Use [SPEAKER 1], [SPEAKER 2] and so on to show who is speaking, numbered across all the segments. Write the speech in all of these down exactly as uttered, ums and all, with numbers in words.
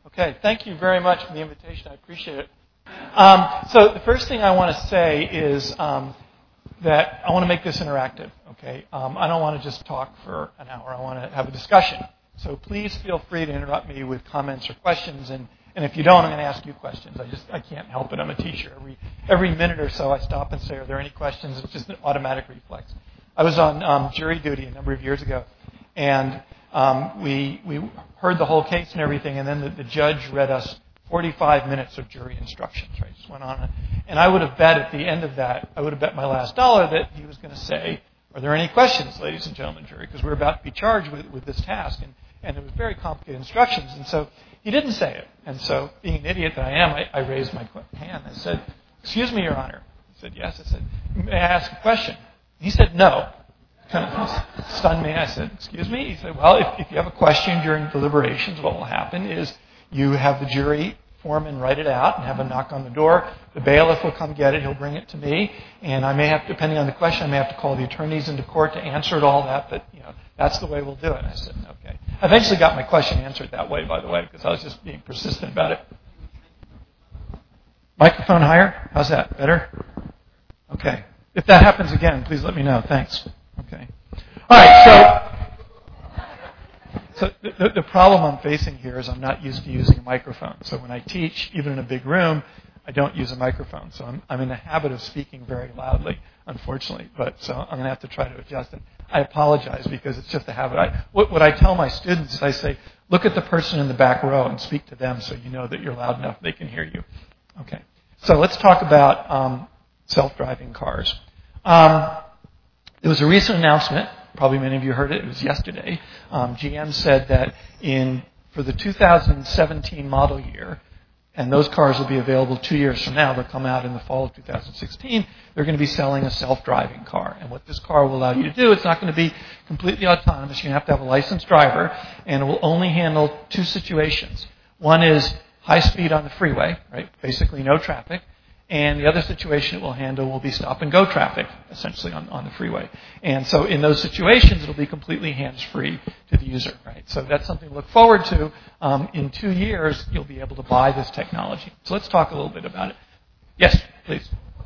[SPEAKER 1] Okay, thank you very much for the invitation. I appreciate it. Um, so the first thing I want to say is um, that I want to make this interactive. Okay, um, I don't want to just talk for an hour. I want to have a discussion. So please feel free to interrupt me with comments or questions. And, and if you don't, I'm going to ask you questions. I just I can't help it. I'm a teacher. Every every minute or so, I stop and say, "Are there any questions?" It's just an automatic reflex. I was on um, jury duty a number of years ago, and um, we we heard the whole case and everything, and then the, the judge read us forty-five minutes of jury instructions. Right, just went on, and I would have bet at the end of that, I would have bet my last dollar that he was going to say, "Are there any questions, ladies and gentlemen, jury?" Because we're about to be charged with, with this task, and and it was very complicated instructions, and so he didn't say it. And so, being an idiot that I am, I, I raised my hand. I said, "Excuse me, Your Honor." He said, "Yes." I said, "May I ask a question?" He said, "No." Kind of stunned me. I said, "Excuse me?" He said, "Well, if, if you have a question during deliberations, what will happen is you have the jury foreman write it out and have a knock on the door. The bailiff will come get it. He'll bring it to me, and I may have, depending on the question, I may have to call the attorneys into court to answer it, all that. But you know, that's the way we'll do it." And I said, "Okay." I eventually got my question answered that way, by the way, because I was just being persistent about it. Microphone higher? How's that? Better? Okay. If that happens again, please let me know. Thanks. Okay. All right. So, so the, the problem I'm facing here is I'm not used to using a microphone. So when I teach, even in a big room, I don't use a microphone. So I'm, I'm in the habit of speaking very loudly, unfortunately. But so I'm going to have to try to adjust it. I apologize because it's just a habit. I, what, what I tell my students is I say, look at the person in the back row and speak to them so you know that you're loud enough they can hear you. Okay. So let's talk about um, self-driving cars. Um, there was a recent announcement. Probably many of you heard it. It was yesterday. Um, G M said that in for the two thousand seventeen model year, and those cars will be available two years from now. They'll come out in the fall of two thousand sixteen. They're going to be selling a self-driving car. And what this car will allow you to do, it's not going to be completely autonomous. You're going to have to have a licensed driver, and it will only handle two situations. One is high speed on the freeway, right? Basically no traffic. And the other situation it will handle will be stop-and-go traffic, essentially, on, on the freeway. And so in those situations, it'll be completely hands-free to the user, right? So that's something to look forward to. Um, in two years, you'll be able to buy this technology. So let's talk a little bit about it. Yes, please.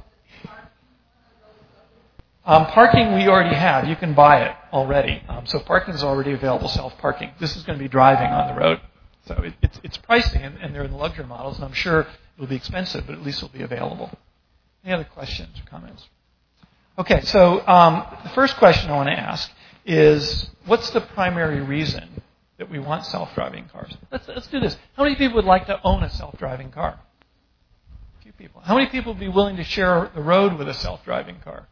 [SPEAKER 1] Um, parking we already have. You can buy it already. Um, so parking is already available, self-parking. This is going to be driving on the road. So it, it's, it's pricey, and, and they're in the luxury models, and I'm sure it'll be expensive, but at least it'll be available. Any other questions or comments? Okay, so um, the first question I want to ask is, what's the primary reason that we want self-driving cars? Let's, let's do this. How many people would like to own a self-driving car? A few people. How many people would be willing to share the road with a self-driving car?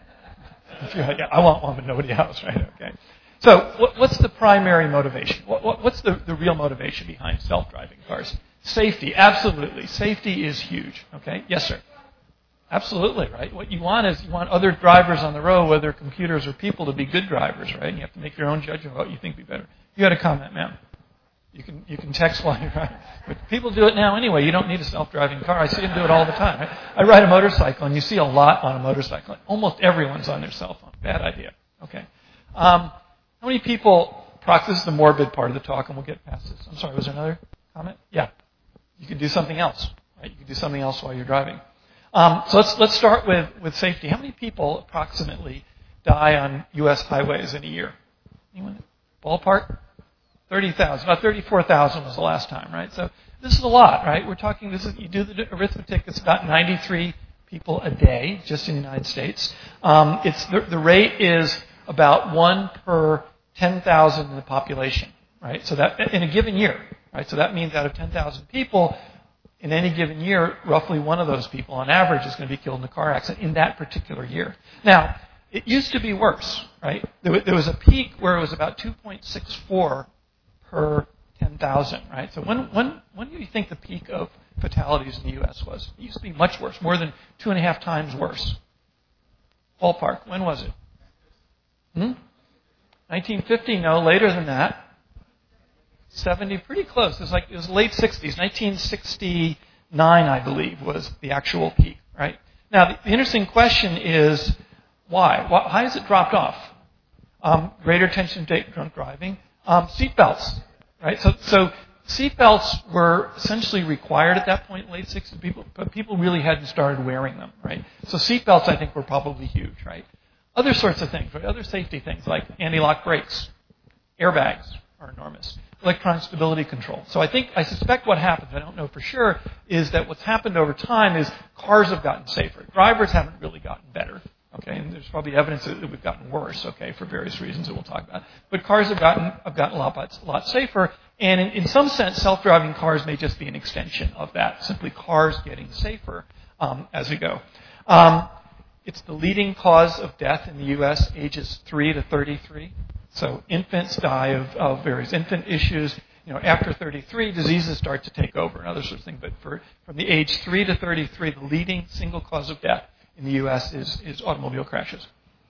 [SPEAKER 1] Yeah, I want one, but nobody else, right? Okay. So what, what's the primary motivation? What, what, what's the, the real motivation behind self-driving cars? Safety, absolutely. Safety is huge. Okay, yes, sir. Absolutely, right. What you want is you want other drivers on the road, whether computers or people, to be good drivers, right? And you have to make your own judgment of what you think would be better. You had a comment, ma'am. You can you can text while you're riding. But people do it now anyway. You don't need a self-driving car. I see them do it all the time. Right? I ride a motorcycle, and you see a lot on a motorcycle. Almost everyone's on their cell phone. Bad idea. Okay. Um, how many people? This is the morbid part of the talk, and we'll get past this. I'm sorry. Was there another comment? Yeah. You can do something else, right? You can do something else while you're driving. Um, so let's let's start with, with safety. How many people approximately die on U S highways in a year? Anyone? Ballpark? thirty thousand. About thirty-four thousand was the last time, right? So this is a lot, right? We're talking, this is, you do the arithmetic, it's about ninety-three people a day just in the United States. Um, it's the, the rate is about one per ten thousand in the population, right? So that in a given year, right? So that means out of ten thousand people, in any given year, roughly one of those people, on average, is going to be killed in a car accident in that particular year. Now, it used to be worse, right? There was a peak where it was about two point six four per ten thousand, right? So when when when do you think the peak of fatalities in the U S was? It used to be much worse, more than two and a half times worse. Ballpark, when was it? Hmm? nineteen fifty, no, later than that. seventy, pretty close. It was like it was late sixties. nineteen sixty-nine, I believe, was the actual peak, right? Now, the, the interesting question is why? Why, why has it dropped off? Um, greater attention to drunk driving. Um, seatbelts, right? So, so seatbelts were essentially required at that point in the late sixties, people, but people really hadn't started wearing them, right? So seatbelts, I think, were probably huge, right? Other sorts of things, right? Other safety things like anti-lock brakes, airbags are enormous, electronic stability control. So I think, I suspect what happens, I don't know for sure, is that what's happened over time is cars have gotten safer. Drivers haven't really gotten better. Okay, and there's probably evidence that we've gotten worse, okay, for various reasons that we'll talk about. But cars have gotten have gotten a lot, a lot safer, and in, in some sense, self-driving cars may just be an extension of that, simply cars getting safer um, as we go. Um, it's the leading cause of death in the U S, ages three to thirty-three. So infants die of, of various infant issues. You know, after thirty-three, diseases start to take over and other sorts of things. But for, from the age three to thirty-three, the leading single cause of death in the U S is, is automobile crashes.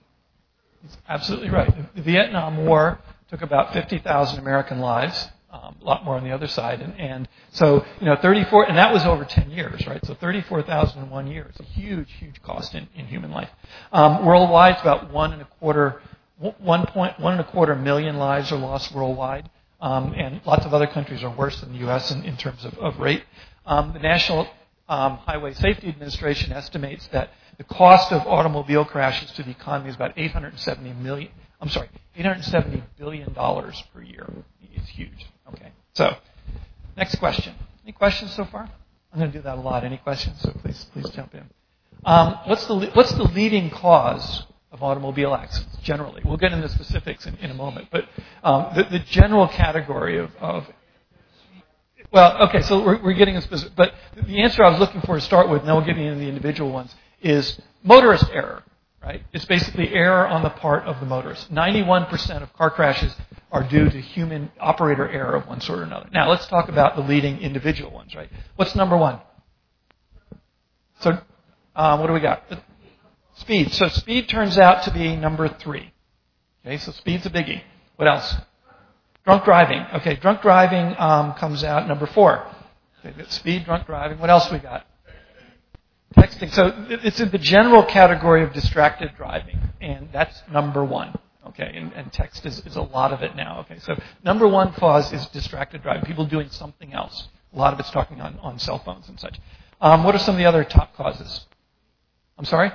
[SPEAKER 1] He's absolutely right. The Vietnam War took about fifty thousand American lives, um, a lot more on the other side. And, and so, you know, thirty-four, and that was over ten years, right? So thirty-four thousand in one year. It's a huge, huge cost in, in human life. Um, worldwide, it's about one and a quarter, one point, one and a quarter million lives are lost worldwide. Um, and lots of other countries are worse than the U S in, in terms of, of rate. Um, the National um, Highway Safety Administration estimates that the cost of automobile crashes to the economy is about eight hundred seventy million. I'm sorry, eight hundred seventy billion dollars per year. It's huge. Okay. So, next question. Any questions so far? I'm going to do that a lot. Any questions? So please, please jump in. Um, what's the what's the leading cause of automobile accidents generally? We'll get into specifics in, in a moment, but um, the, the general category of, of well, okay. So we're, we're getting a specific, but the answer I was looking for to start with, and then we'll get into the individual ones, is motorist error, right? It's basically error on the part of the motorist. ninety-one percent of car crashes are due to human operator error of one sort or another. Now, let's talk about the leading individual ones, right? What's number one? So, um, what do we got? Speed. So speed turns out to be number three. Okay, so speed's a biggie. What else? Drunk driving. Okay, drunk driving um, comes out number four. Okay, speed, drunk driving. What else we got? Texting. So it's in the general category of distracted driving, and that's number one. Okay, and, and text is, is a lot of it now. Okay, so number one cause is distracted driving. People doing something else. A lot of it's talking on, on cell phones and such. Um, what are some of the other top causes? I'm sorry?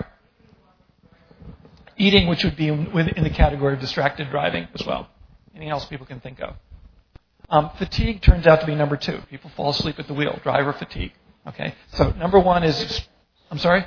[SPEAKER 1] Eating, which would be in, in the category of distracted driving as well. Anything else people can think of? Um, fatigue turns out to be number two. People fall asleep at the wheel. Driver fatigue. Okay, so number one is, I'm sorry?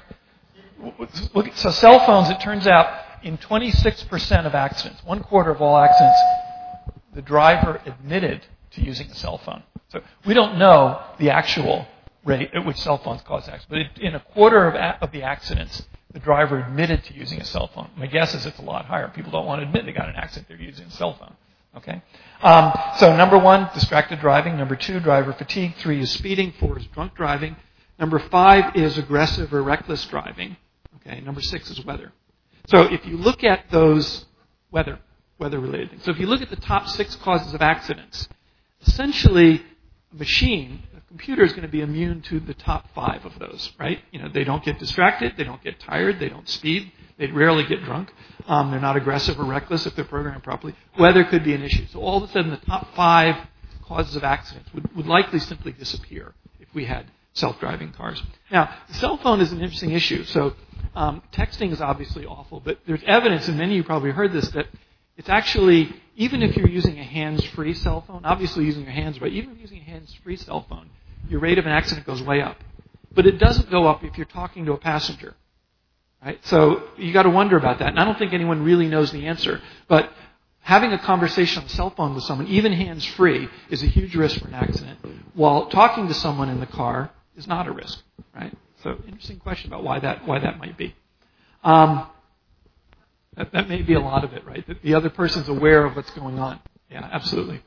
[SPEAKER 1] So cell phones, it turns out, in twenty-six percent of accidents, one quarter of all accidents, the driver admitted to using a cell phone. So we don't know the actual rate at which cell phones cause accidents, but it, in a quarter of, a, of the accidents, the driver admitted to using a cell phone. My guess is it's a lot higher. People don't want to admit they got an accident, they're using a cell phone. Okay? Um, so number one, distracted driving. Number two, driver fatigue. Three is speeding. Four is drunk driving. Number five is aggressive or reckless driving. Okay? Number six is weather. So if you look at those weather, weather-related things. So if you look at the top six causes of accidents, essentially a machine, a computer is going to be immune to the top five of those, right? You know, they don't get distracted, they don't get tired, they don't speed, they rarely get drunk, um, they're not aggressive or reckless if they're programmed properly. Weather could be an issue. So all of a sudden the top five causes of accidents would, would likely simply disappear if we had self-driving cars. Now, the cell phone is an interesting issue. So um, texting is obviously awful, but there's evidence, and many of you probably heard this, that it's actually, even if you're using a hands-free cell phone, obviously using your hands, but even if you're using a hands-free cell phone, your rate of an accident goes way up. But it doesn't go up if you're talking to a passenger. Right? So you got to wonder about that. And I don't think anyone really knows the answer. But having a conversation on a cell phone with someone, even hands-free, is a huge risk for an accident, while talking to someone in the car is not a risk. Right? So interesting question about why that why that might be. Um, that, that may be a lot of it, right? That the other person's aware of what's going on. Yeah, absolutely.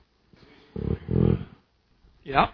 [SPEAKER 1] Yeah.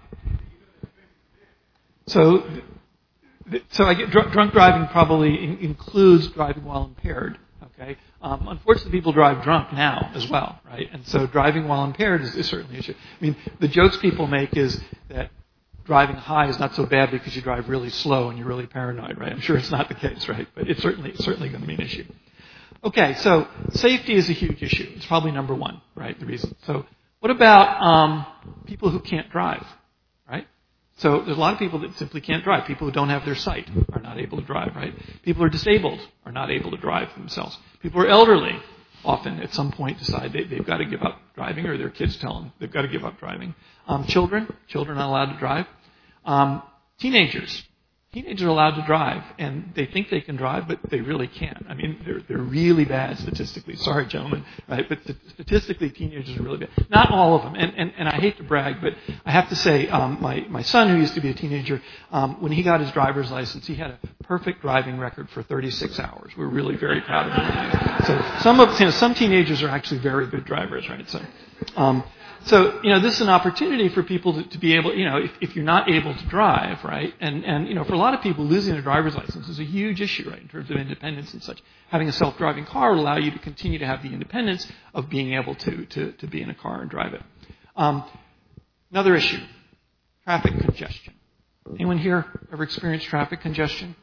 [SPEAKER 1] So, so I get dr- drunk driving probably in, includes driving while impaired. Okay. Um, unfortunately, people drive drunk now as well, right? And so driving while impaired is, is certainly an issue. I mean, the jokes people make is that driving high is not so bad because you drive really slow and you're really paranoid, right? I'm sure it's not the case, right? But it's certainly it's certainly going to be an issue. Okay, so safety is a huge issue. It's probably number one, right? The reason. So
[SPEAKER 2] What about um, people who can't drive, right? So there's a lot of people that simply can't drive. People who don't have their sight are not able to drive, right? People who are disabled are not able to drive themselves. People who are elderly often at some point decide they, they've got to give up driving, or their kids tell them they've got to give up driving. Um, children, children are not allowed to drive. Um, teenagers. Teenagers are allowed to drive, and they think they can drive, but they really can't. I mean, they're they're really bad statistically. Sorry, gentlemen, right? But statistically, teenagers are really bad. Not all of them, and and, and I hate to brag, but I have to say, um, my my son, who used to be a teenager, um, when he got his driver's license, he had a perfect driving record for thirty-six hours. We're really very proud of him. So some of you know, some teenagers are actually very good drivers, right? So. Um, So, you know, this is an opportunity for people to, to be able, you know, if, if you're not able to drive, right, and, and, you know, for a lot of people, losing their driver's license is a huge issue, right, in terms of independence and such. Having a self-driving car will allow you to continue to have the independence of being able to, to, to be in a car and drive it. Um, another issue, traffic congestion. Anyone here ever experienced traffic congestion?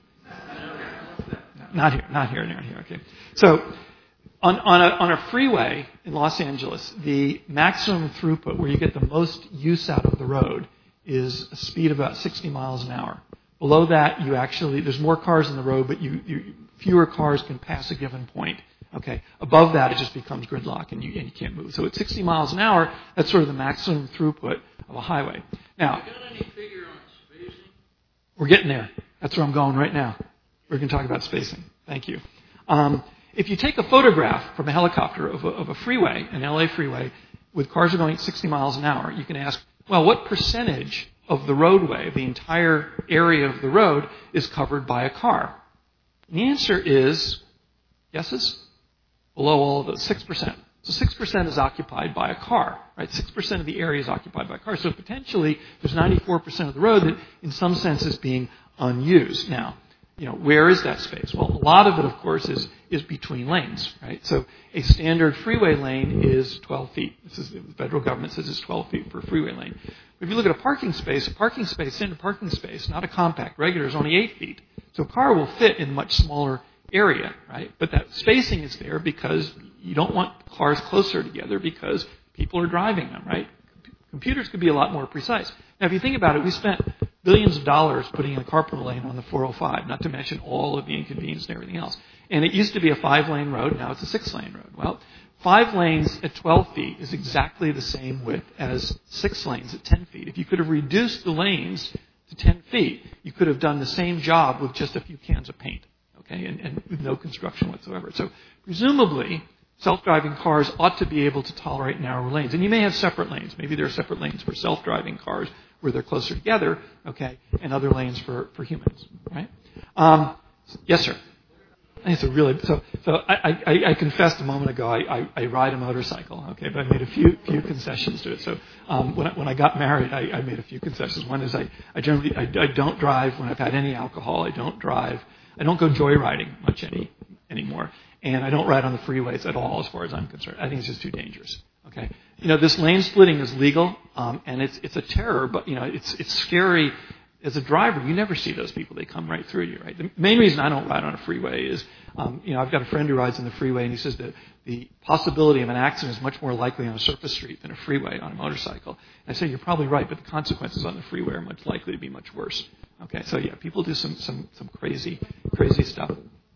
[SPEAKER 2] Not here, not here, not here, okay. So, On, on, a, on a freeway in Los Angeles, the maximum throughput, where you get the most use out of the road, is a speed of about sixty miles an hour. Below that, you actually, there's more cars in the road, but you, you fewer cars can pass a given point. Okay. Above that, it just becomes gridlock, and you, and you can't move. So at sixty miles an hour, that's sort of the maximum throughput of a highway. Now,
[SPEAKER 3] you got any figure on spacing?
[SPEAKER 2] We're getting there. That's where I'm going right now. We're going to talk about spacing. Thank you. Um, If you take a photograph from a helicopter of a, of a freeway, an L A freeway, with cars going at sixty miles an hour, you can ask, well, what percentage of the roadway, the entire area of the road, is covered by a car? And the answer is, guesses? Below all of those, six percent. So six percent is occupied by a car, right? six percent of the area is occupied by a car. So potentially, there's ninety-four percent of the road that, in some sense, is being unused. Now, you know, where is that space? Well, a lot of it, of course, is, is between lanes, right? So a standard freeway lane is twelve feet. This is, the federal government says it's twelve feet for a freeway lane. If you look at a parking space, a parking space, standard parking space, not a compact, regular, is only eight feet. So a car will fit in a much smaller area, right? But that spacing is there because you don't want cars closer together because people are driving them, right? Computers could be a lot more precise. Now, if you think about it, we spent billions of dollars putting in a carpool lane on the four oh five, not to mention all of the inconvenience and everything else. And it used to be a five-lane road, now it's a six-lane road. Well, five lanes at twelve feet is exactly the same width as six lanes at ten feet. If you could have reduced the lanes to ten feet, you could have done the same job with just a few cans of paint, okay, and, and with no construction whatsoever. So presumably, self-driving cars ought to be able to tolerate narrower lanes. And you may have separate lanes. Maybe there are separate lanes for self-driving cars where they're closer together, okay, and other lanes for, for humans, right? Um, yes, sir. I think it's a really, so, so I, I, I confessed a moment ago I, I, I ride a motorcycle, okay, but I made a few, few concessions to it. So, um, when I, when I got married, I, I made a few concessions. One is I, I generally, I, I don't drive when I've had any alcohol. I don't drive, I don't go joyriding much any, anymore. And I don't ride on the freeways at all as far as I'm concerned. I think it's just too dangerous. Okay. You know, this lane splitting is legal, um, and it's, it's a terror, but, you know, it's, it's scary. As a driver, you never see those people. They come right through you, right? The main reason I don't ride on a freeway is, um, you know, I've got a friend who rides on the freeway, and he says that the possibility of an accident is much more likely on a surface street than a freeway on a motorcycle. And I say, you're probably right, but the consequences on the freeway are much likely to be much worse. Okay, so yeah, people do some, some, some crazy, crazy stuff.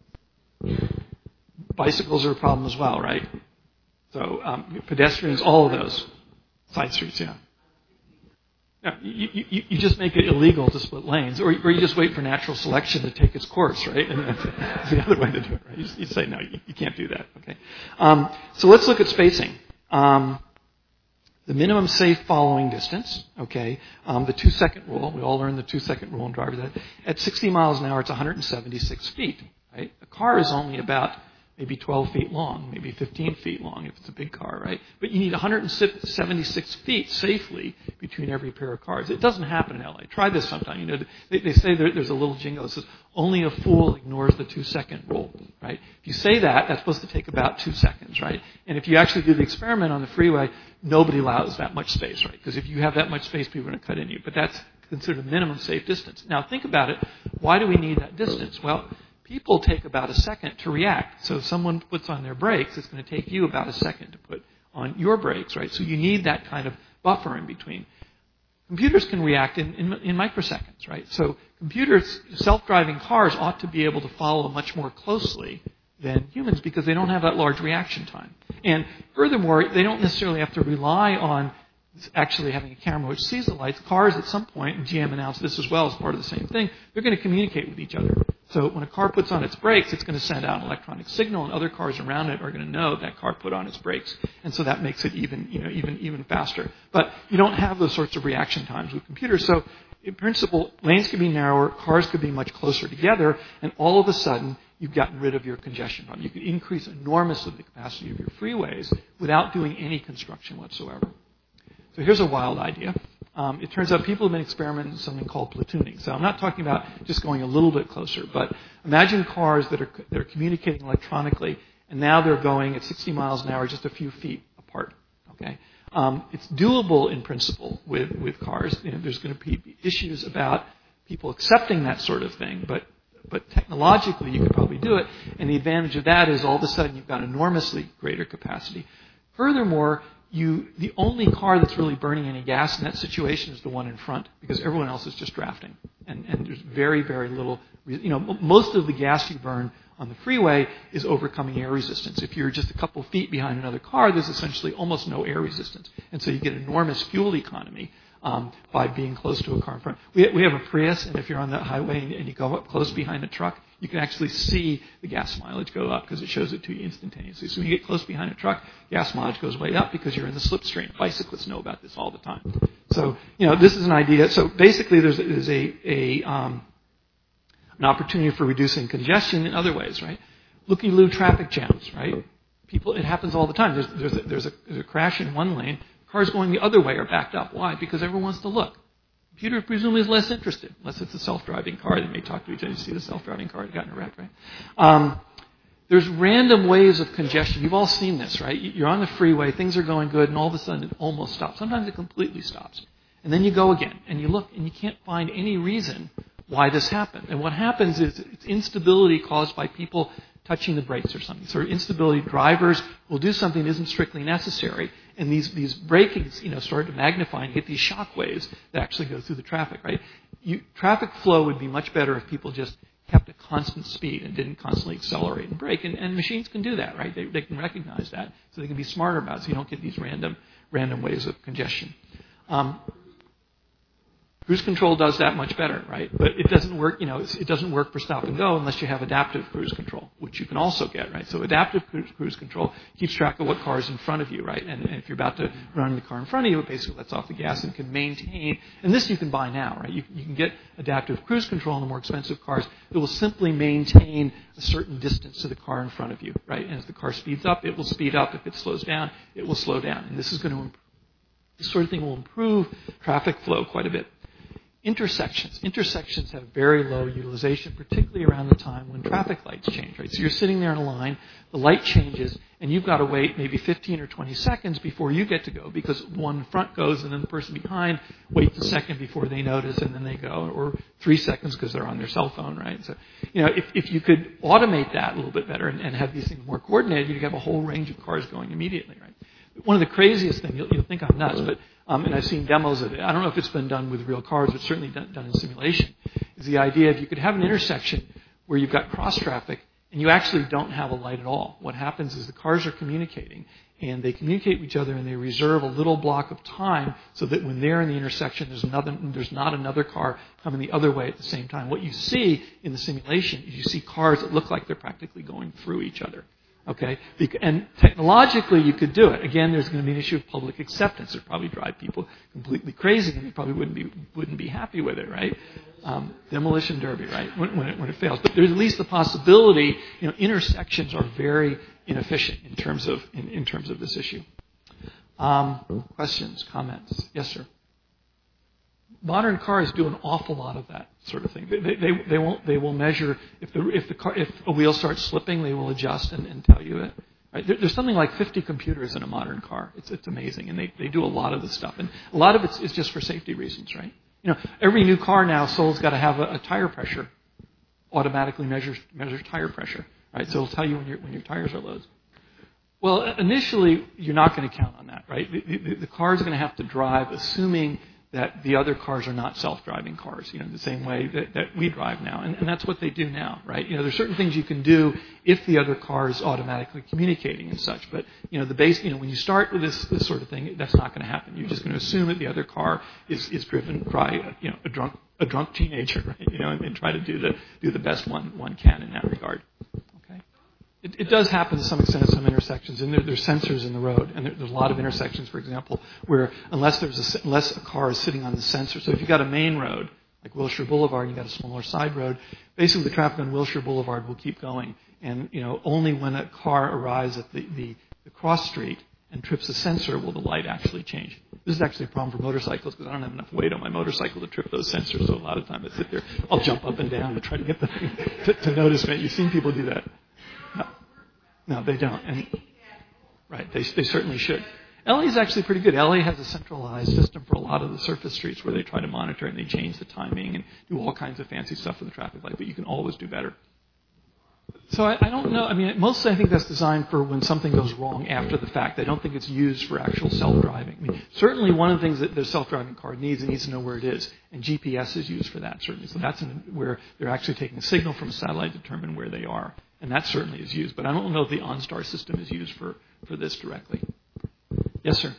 [SPEAKER 2] Bicycles are a problem as well, right? So um, pedestrians, all of those. Side streets, yeah. Yeah, you, you, you just make it illegal to split lanes, or, or you just wait for natural selection to take its course, right? And that's, that's the other way to do it, right? You, you say, no, you, you can't do that, okay? Um, so let's look at spacing. Um, the minimum safe following distance, okay? Um, the two-second rule, we all learned the two-second rule in driver's ed. At sixty miles an hour, it's one hundred seventy-six feet, right? A car is only about maybe twelve feet long, maybe fifteen feet long if it's a big car, right? But you need one hundred seventy-six feet safely between every pair of cars. It doesn't happen in L A. Try this sometime. You know, they, they say there, there's a little jingle that says, only a fool ignores the two-second rule, right? If you say that, that's supposed to take about two seconds, right? And if you actually do the experiment on the freeway, nobody allows that much space, right? Because if you have that much space, people are going to cut into you. But that's considered a minimum safe distance. Now, think about it. Why do we need that distance? Well, people take about a second to react. So if someone puts on their brakes, it's going to take you about a second to put on your brakes, right? So you need that kind of buffer in between. Computers can react in, in, in microseconds, right? So computers, self-driving cars ought to be able to follow much more closely than humans because they don't have that large reaction time. And furthermore, they don't necessarily have to rely on actually having a camera which sees the lights. Cars at some point, and G M announced this as well as part of the same thing, they're going to communicate with each other. So when a car puts on its brakes, it's going to send out an electronic signal, and other cars around it are going to know that car put on its brakes, and so that makes it even, you know, even, even faster. But you don't have those sorts of reaction times with computers. So in principle, lanes could be narrower, cars could be much closer together, and all of a sudden, you've gotten rid of your congestion problem. You can increase enormously the capacity of your freeways without doing any construction whatsoever. So here's a wild idea. Um, it turns out people have been experimenting with something called platooning. So I'm not talking about just going a little bit closer, but imagine cars that are that are communicating electronically, and now they're going at sixty miles an hour just a few feet apart. Okay, um, it's doable in principle with with cars. You know, there's going to be issues about people accepting that sort of thing, but but technologically you could probably do it. And the advantage of that is all of a sudden you've got enormously greater capacity. Furthermore, You, the only car that's really burning any gas in that situation is the one in front, because everyone else is just drafting. And, and there's very, very little, you know, most of the gas you burn on the freeway is overcoming air resistance. If you're just a couple feet behind another car, there's essentially almost no air resistance. And so you get enormous fuel economy um, by being close to a car in front. We, we have a Prius, and if you're on the highway and, and you go up close behind a truck, you can actually see the gas mileage go up because it shows it to you instantaneously. So when you get close behind a truck, gas mileage goes way up because you're in the slipstream. Bicyclists know about this all the time. So, you know, this is an idea. So basically there's, there's a, a um, an opportunity for reducing congestion in other ways, right? Looky-loo traffic jams, right? People, it happens all the time. There's, there's, a, there's, a, there's a crash in one lane. Cars going the other way are backed up. Why? Because everyone wants to look. Computer presumably is less interested, unless it's a self-driving car. They may talk to each other. You see the self-driving car that got in a wreck, right? Um, there's random waves of congestion. You've all seen this, right? You're on the freeway, things are going good, and all of a sudden it almost stops. Sometimes it completely stops. And then you go again, and you look, and you can't find any reason why this happened. And what happens is it's instability caused by people touching the brakes or something. So instability, drivers will do something that isn't strictly necessary. And these, these brakings, you know, start to magnify and get these shock waves that actually go through the traffic, right? You, traffic flow would be much better if people just kept a constant speed and didn't constantly accelerate and brake. And, and machines can do that, right? They, they can recognize that, so they can be smarter about it so you don't get these random, random waves of congestion. Um, Cruise control does that much better, right? But it doesn't work, you know, it doesn't work for stop and go unless you have adaptive cruise control, which you can also get, right? So adaptive cruise control keeps track of what car is in front of you, right? And, and if you're about to run the car in front of you, it basically lets off the gas and can maintain, and this you can buy now, right? You, you can get adaptive cruise control in the more expensive cars that will simply maintain a certain distance to the car in front of you, right? And as the car speeds up, it will speed up. If it slows down, it will slow down. And this is going to, this sort of thing will improve traffic flow quite a bit. Intersections. Intersections have very low utilization, particularly around the time when traffic lights change, right? So you're sitting there in a line, the light changes, and you've got to wait maybe fifteen or twenty seconds before you get to go because one in front goes and then the person behind waits a second before they notice and then they go, or three seconds because they're on their cell phone, right? So, you know, if, if you could automate that a little bit better and, and have these things more coordinated, you'd have a whole range of cars going immediately, right? One of the craziest things, you'll, you'll think I'm nuts, but Um, and I've seen demos of it. I don't know if it's been done with real cars, but certainly done, done in simulation, is the idea if you could have an intersection where you've got cross traffic and you actually don't have a light at all. What happens is the cars are communicating, and they communicate with each other, and they reserve a little block of time so that when they're in the intersection, there's, another, there's not another car coming the other way at the same time. What you see in the simulation is you see cars that look like they're practically going through each other. Okay, and technologically you could do it. Again, there's going to be an issue of public acceptance. It would probably drive people completely crazy, and they probably wouldn't be wouldn't be happy with it, right? Um, demolition derby, right? When, when it when it fails, but there's at least the possibility. You know, intersections are very inefficient in terms of in, in terms of this issue. Um, questions, comments? Yes, sir. Modern cars do an awful lot of that sort of thing. They, they, they won't. They will measure if the if the car if a wheel starts slipping, they will adjust and, and tell you it. Right? There, there's something like fifty computers in a modern car. It's it's amazing, and they, they do a lot of this stuff. And a lot of it is just for safety reasons, right? You know, every new car now sold's got to have a, a tire pressure, automatically measures measures tire pressure, right? So it'll tell you when your when your tires are low. Well, initially, you're not going to count on that, right? The, the, the car is going to have to drive, assuming that the other cars are not self-driving cars, you know, the same way that, that we drive now. And, and that's what they do now, right? You know, there's certain things you can do if the other car is automatically communicating and such. But, you know, the base, you know, when you start with this, this sort of thing, that's not going to happen. You're just going to assume that the other car is, is driven by, you know, a drunk, a drunk teenager, right? You know, and, and try to do the, do the best one, one can in that regard. It, it does happen to some extent at some intersections, and there, there's sensors in the road, and there, there's a lot of intersections, for example, where unless there's a, unless a car is sitting on the sensor, so if you've got a main road, like Wilshire Boulevard, and you've got a smaller side road, basically the traffic on Wilshire Boulevard will keep going, and you know only when a car arrives at the, the, the cross street and trips the sensor will the light actually change. This is actually a problem for motorcycles because I don't have enough weight on my motorcycle to trip those sensors, so a lot of times I sit there, I'll jump up and down to try to get the thing to, to notice me. You've seen people do that. No. No, they don't. And, right, they, they certainly should. L A is actually pretty good. L A has a centralized system for a lot of the surface streets where they try to monitor and they change the timing and do all kinds of fancy stuff with the traffic light, but you can always do better. So I, I don't know. I mean, mostly I think that's designed for when something goes wrong after the fact. I don't think it's used for actual self-driving. I mean, certainly one of the things that the self-driving car needs, it needs to know where it is. And G P S is used for that, certainly. So that's in, where they're actually taking a signal from a satellite to determine where they are. And that certainly is used. But I don't know if the OnStar system is used for, for this directly. Yes, sir.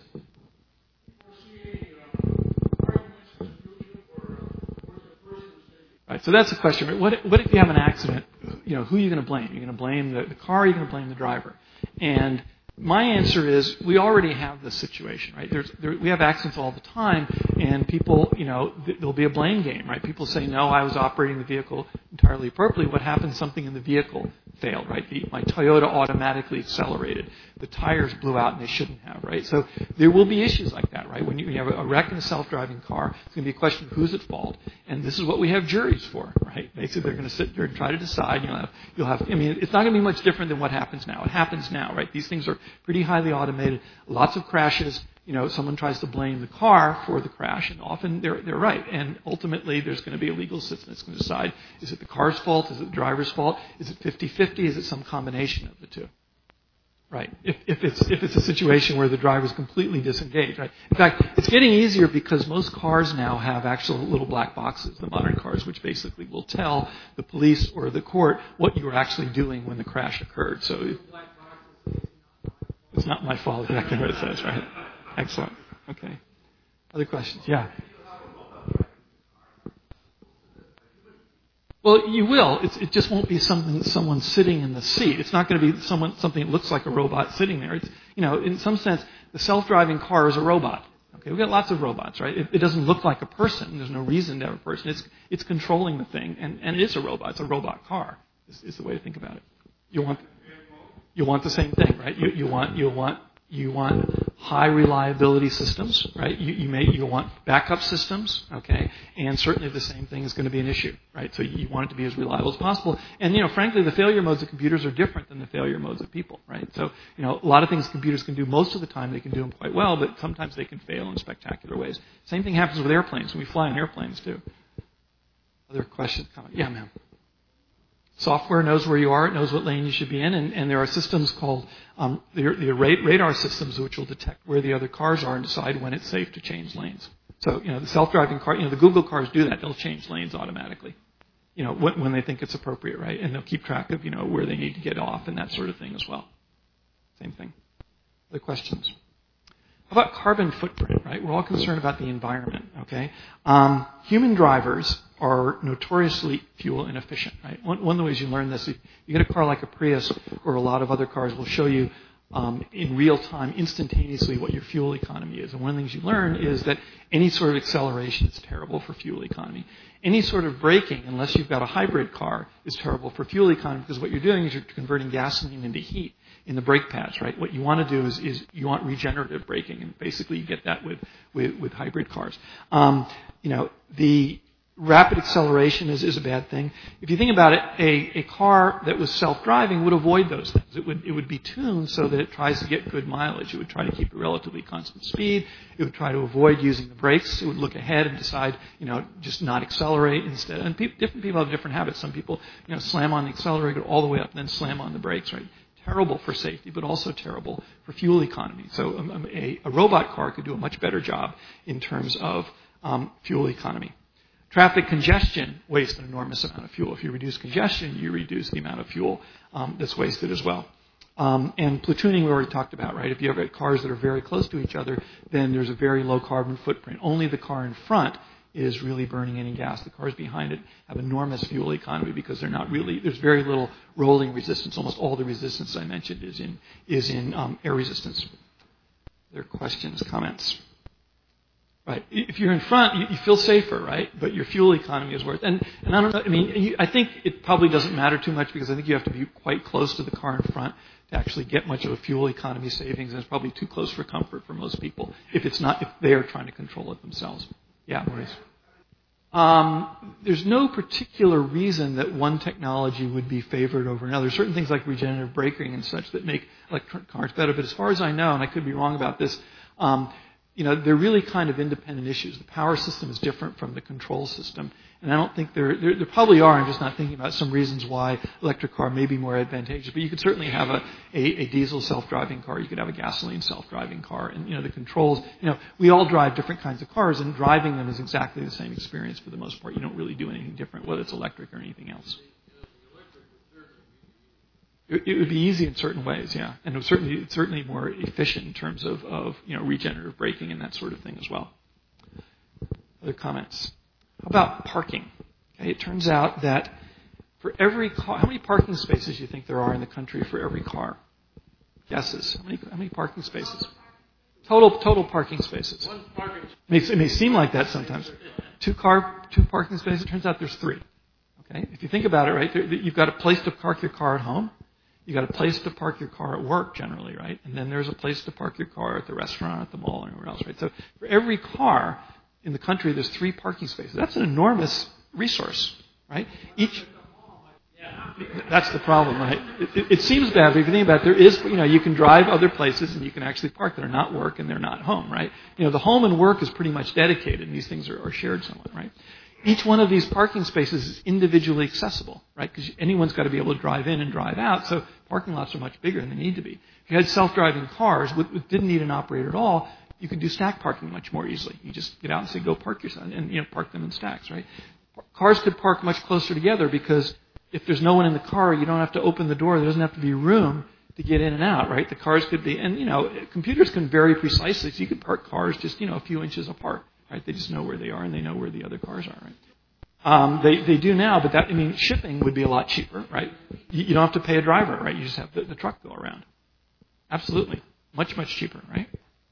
[SPEAKER 2] Right, so that's the question. Right? What, what if you have an accident? You know, who are you going to blame? You're going to blame the, the car, or are you going to blame the driver? And my answer is we already have this situation, right? There's, there, we have accidents all the time, and people, you know, th- there'll be a blame game, right? People say, no, I was operating the vehicle entirely appropriately. What happened? Something in the vehicle failed, right? The, my Toyota automatically accelerated. The tires blew out, and they shouldn't have, right? So there will be issues like that, right? When you, when you have a wreck in a self-driving car, it's going to be a question of who's at fault, and this is what we have juries for, right? Basically, they're going to sit there and try to decide. You'll have, you'll have. I mean, it's not going to be much different than what happens now. It happens now, right? These things are pretty highly automated. Lots of crashes. You know, someone tries to blame the car for the crash, and often they're they're right. And ultimately, there's going to be a legal system that's going to decide: is it the car's fault? Is it the driver's fault? Is it fifty-fifty? Is it some combination of the two? Right. If, if it's if it's a situation where the driver's completely disengaged, right? In fact, it's getting easier because most cars now have actual little black boxes, the modern cars, which basically will tell the police or the court what you were actually doing when the crash occurred. So it's not my fault, exactly what it says, right? Excellent. Okay. Other questions? Yeah. Well, you will. It's, it just won't be something someone sitting in the seat. It's not going to be someone something that looks like a robot sitting there. It's, you know, in some sense, the self-driving car is a robot. Okay, we've got lots of robots, right? It, it doesn't look like a person. There's no reason to have a person. It's it's controlling the thing, and, and it is a robot. It's a robot car. Is, is the way to think about it. You want you want the same thing, right? You you want you want you want high reliability systems, right? You, you may you want backup systems, okay? And certainly the same thing is going to be an issue, right? So you want it to be as reliable as possible. And you know, frankly, the failure modes of computers are different than the failure modes of people, right? So you know, a lot of things computers can do most of the time they can do them quite well, but sometimes they can fail in spectacular ways. Same thing happens with airplanes. We fly in airplanes too. Other questions? Comment? Yeah, ma'am. Software knows where you are. It knows what lane you should be in. And, and there are systems called um, the, the radar systems which will detect where the other cars are and decide when it's safe to change lanes. So, you know, the self-driving car, you know, the Google cars do that. They'll change lanes automatically, you know, when, when they think it's appropriate, right? And they'll keep track of, you know, where they need to get off and that sort of thing as well. Same thing. Other questions? How about carbon footprint, right? We're all concerned about the environment, okay? Um, human drivers are notoriously fuel inefficient, right? One, one of the ways you learn this, you get a car like a Prius or a lot of other cars will show you um, in real time, instantaneously, what your fuel economy is. And one of the things you learn is that any sort of acceleration is terrible for fuel economy. Any sort of braking, unless you've got a hybrid car, is terrible for fuel economy because what you're doing is you're converting gasoline into heat in the brake pads, right? What you want to do is, is you want regenerative braking, and basically you get that with, with, with hybrid cars. Um, you know, the rapid acceleration is, is a bad thing. If you think about it, a, a car that was self-driving would avoid those things. It would, it would be tuned so that it tries to get good mileage. It would try to keep a relatively constant speed. It would try to avoid using the brakes. It would look ahead and decide, you know, just not accelerate instead. And pe- different people have different habits. Some people, you know, slam on the accelerator all the way up and then slam on the brakes, right? terrible for safety, but also terrible for fuel economy. So um, a, a robot car could do a much better job in terms of um, fuel economy. Traffic congestion wastes an enormous amount of fuel. If you reduce congestion, you reduce the amount of fuel um, that's wasted as well. Um, and platooning we already talked about, right? If you have cars that are very close to each other, then there's a very low carbon footprint. Only the car in front is really burning any gas. The cars behind it have enormous fuel economy because they're not really, there's very little rolling resistance. Almost all the resistance I mentioned is in is in um, air resistance. There are questions, comments? Right. If you're in front, you, you feel safer, right? But your fuel economy is worse. And, and I don't know, I mean, you, I think it probably doesn't matter too much because I think you have to be quite close to the car in front to actually get much of a fuel economy savings. And it's probably too close for comfort for most people if it's not, if they are trying to control it themselves. Yeah, Maurice. Um, there's no particular reason that one technology would be favored over another. Certain things like regenerative braking and such that make electric cars better. But as far as I know, and I could be wrong about this, um, you know, they're really kind of independent issues. The power system is different from the control system. And I don't think there, there, there probably are, I'm just not thinking about some reasons why electric car may be more advantageous. But you could certainly have a, a, a diesel self-driving car. You could have a gasoline self-driving car. And, you know, the controls, you know, we all drive different kinds of cars, and driving them is exactly the same experience for the most part. You don't really do anything different, whether it's electric or anything else. It would be easy in certain ways, yeah, and it was certainly it's certainly more efficient in terms of, of you know regenerative braking and that sort of thing as well. Other comments? How about parking? Okay, it turns out that for every car, how many parking spaces do you think there are in the country for every car? Guesses? How many how many parking spaces? Total total parking spaces.
[SPEAKER 3] One parking.
[SPEAKER 2] It may, it may seem like that sometimes. Two car two parking spaces. It turns out there's three. Okay, if you think about it, right, there, you've got a place to park your car at home. You got a place to park your car at work generally, right? And then there's a place to park your car at the restaurant, at the mall, or anywhere else, right? So for every car in the country, there's three parking spaces. That's an enormous resource, right? Each. That's the problem, right? It, it, it seems bad, but if you think about it, there is, you know, you can drive other places and you can actually park that are not work and they're not home, right? You know, the home and work is pretty much dedicated, and these things are, are shared somewhat, right? Each one of these parking spaces is individually accessible, right? Because anyone's got to be able to drive in and drive out, so parking lots are much bigger than they need to be. If you had self-driving cars, which didn't need an operator at all, you could do stack parking much more easily. You just get out and say, go park yourself, and you know, park them in stacks, right? Cars could park much closer together because if there's no one in the car, you don't have to open the door. There doesn't have to be room to get in and out, right? The cars could be, and you know, computers can vary precisely, so you could park cars just, you know, a few inches apart. Right? They just know where they are and they know where the other cars are, right? Um, they they do now, but that I mean shipping would be a lot cheaper, right? You, you don't have to pay a driver, right? You just have the, the truck go around. Absolutely, much much cheaper, right?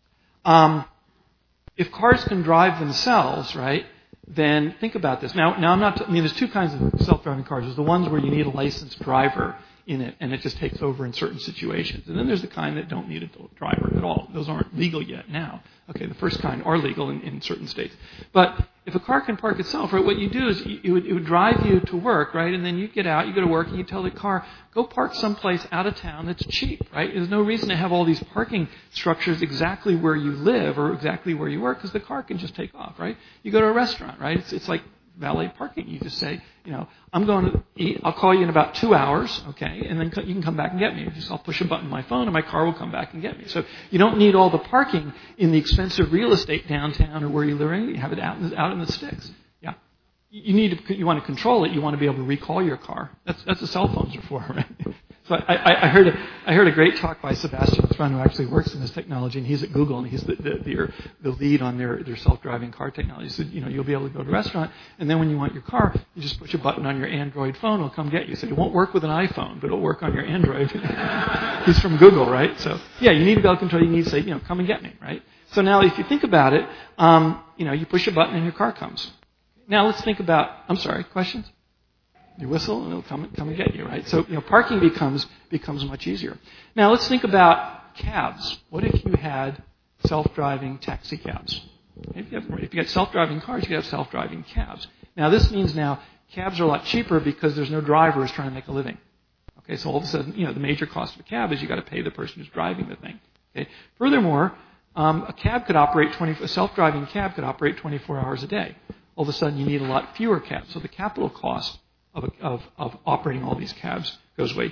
[SPEAKER 2] Um, if cars can drive themselves, right? Then think about this. Now now I'm not. T- I mean, there's two kinds of self-driving cars. There's the ones where you need a licensed driver in it, and it just takes over in certain situations. And then there's the kind that don't need a driver at all. Those aren't legal yet now. Okay, the first kind are legal in, in certain states. But if a car can park itself, right, what you do is you, it, would, it would drive you to work, right, and then you get out, you go to work, and you tell the car, go park someplace out of town that's cheap, right? There's no reason to have all these parking structures exactly where you live or exactly where you work because the car can just take off, right? You go to a restaurant, right? It's, it's like valet parking. You just say, you know, I'm going to eat. I'll call you in about two hours, okay, and then you can come back and get me. Just I'll push a button on my phone, and my car will come back and get me. So you don't need all the parking in the expensive real estate downtown or where you live. You have it out in the, out in the sticks. Yeah, you need to. You want to control it. You want to be able to recall your car. That's that's what cell phones are for, right? So I, I, I heard a, I heard a great talk by Sebastian Thrun, who actually works in this technology, and he's at Google, and he's the the, the, the lead on their, their self-driving car technology. He said, you know, you'll be able to go to a restaurant, and then when you want your car, you just push a button on your Android phone, it'll come get you. He said, it won't work with an iPhone, but it'll work on your Android. He's from Google, right? So yeah, you need to be able to control. You need to say, you know, come and get me, right? So now, if you think about it, um, you know, you push a button and your car comes. Now let's think about. I'm sorry, questions? You whistle and it'll come, come and get you, right? So, you know, parking becomes becomes much easier. Now, let's think about cabs. What if you had self-driving taxi cabs? If you, have, if you had self-driving cars, you could have self-driving cabs. Now, this means now cabs are a lot cheaper because there's no drivers trying to make a living. Okay, so all of a sudden, you know, the major cost of a cab is you got to pay the person who's driving the thing. Okay. Furthermore, um, a cab could operate twenty. A self-driving cab could operate twenty-four hours a day. All of a sudden, you need a lot fewer cabs. So the capital cost Of, of, of operating all these cabs goes way down.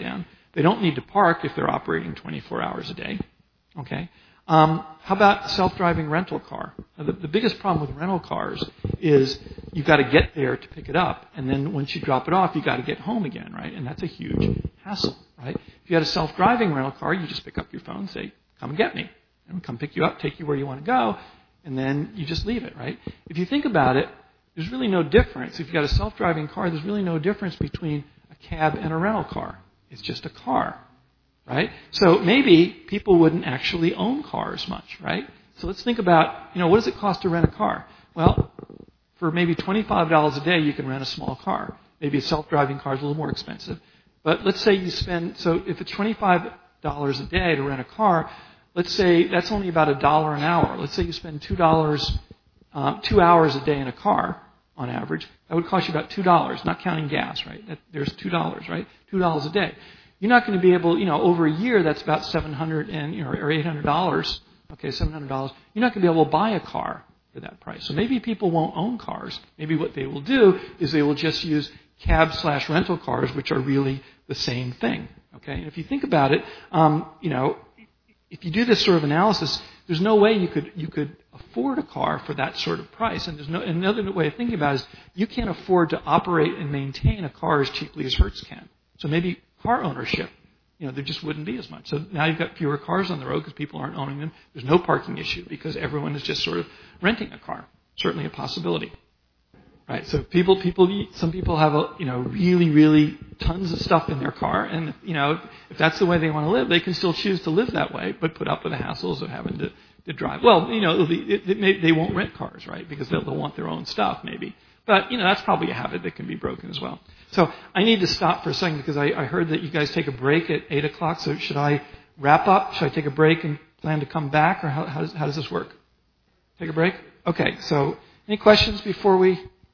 [SPEAKER 2] They don't need to park if they're operating twenty-four hours a day. Okay. Um, how about self-driving rental car? Now, the, the biggest problem with rental cars is you've got to get there to pick it up, and then once you drop it off, you've got to get home again, right? And that's a huge hassle, right? If you had a self-driving rental car, you just pick up your phone and say, come and get me. And we'll come pick you up, take you where you want to go, and then you just leave it, right? If you think about it, there's really no difference. If you've got a self-driving car, there's really no difference between a cab and a rental car. It's just a car. Right? So maybe people wouldn't actually own cars much, right? So let's think about, you know, what does it cost to rent a car? Well, for maybe twenty-five dollars a day, you can rent a small car. Maybe a self-driving car is a little more expensive. But let's say you spend, so if it's twenty-five dollars a day to rent a car, let's say that's only about a dollar an hour. Let's say you spend two dollars, um, two hours a day in a car on average. That would cost you about two dollars, not counting gas, right? That, there's two dollars, right? two dollars a day. You're not going to be able, you know, over a year, that's about seven hundred and, you know, or eight hundred dollars. Okay, seven hundred dollars. You're not going to be able to buy a car for that price. So maybe people won't own cars. Maybe what they will do is they will just use cab slash rental cars, which are really the same thing. Okay, and if you think about it, um, you know, if you do this sort of analysis, there's no way you could you could afford a car for that sort of price. And there's no another way of thinking about it is you can't afford to operate and maintain a car as cheaply as Hertz can. So maybe car ownership, you know, there just wouldn't be as much. So now you've got fewer cars on the road because people aren't owning them. There's no parking issue because everyone is just sort of renting a car. Certainly a possibility. Right? So people, people, some people have, a, you know, really, really tons of stuff in their car. And, you know, if that's the way they want to live, they can still choose to live that way, but put up with the hassles of having to, to drive. Well, you know, it'll be, it, it may, they won't rent cars, right? Because they'll, they'll want their own stuff, maybe. But, you know, that's probably a habit that can be broken as well. So I need to stop for a second because I, I heard that you guys take a break at eight o'clock. So should I wrap up? Should I take a break and plan to come back? Or how, how, does, how does this work? Take a break? Okay. So any questions before we...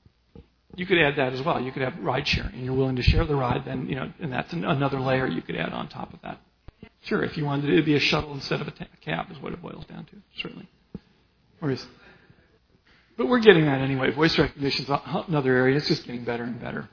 [SPEAKER 2] You could add that as well. You could have ride sharing. And you're willing to share the ride, then, you know, and that's an, another layer you could add on top of that. Sure, if you wanted it to be a shuttle instead of a, ta- a cab is what it boils down to, certainly. Or is... But we're getting that anyway. Voice recognition is another area. It's just getting better and better.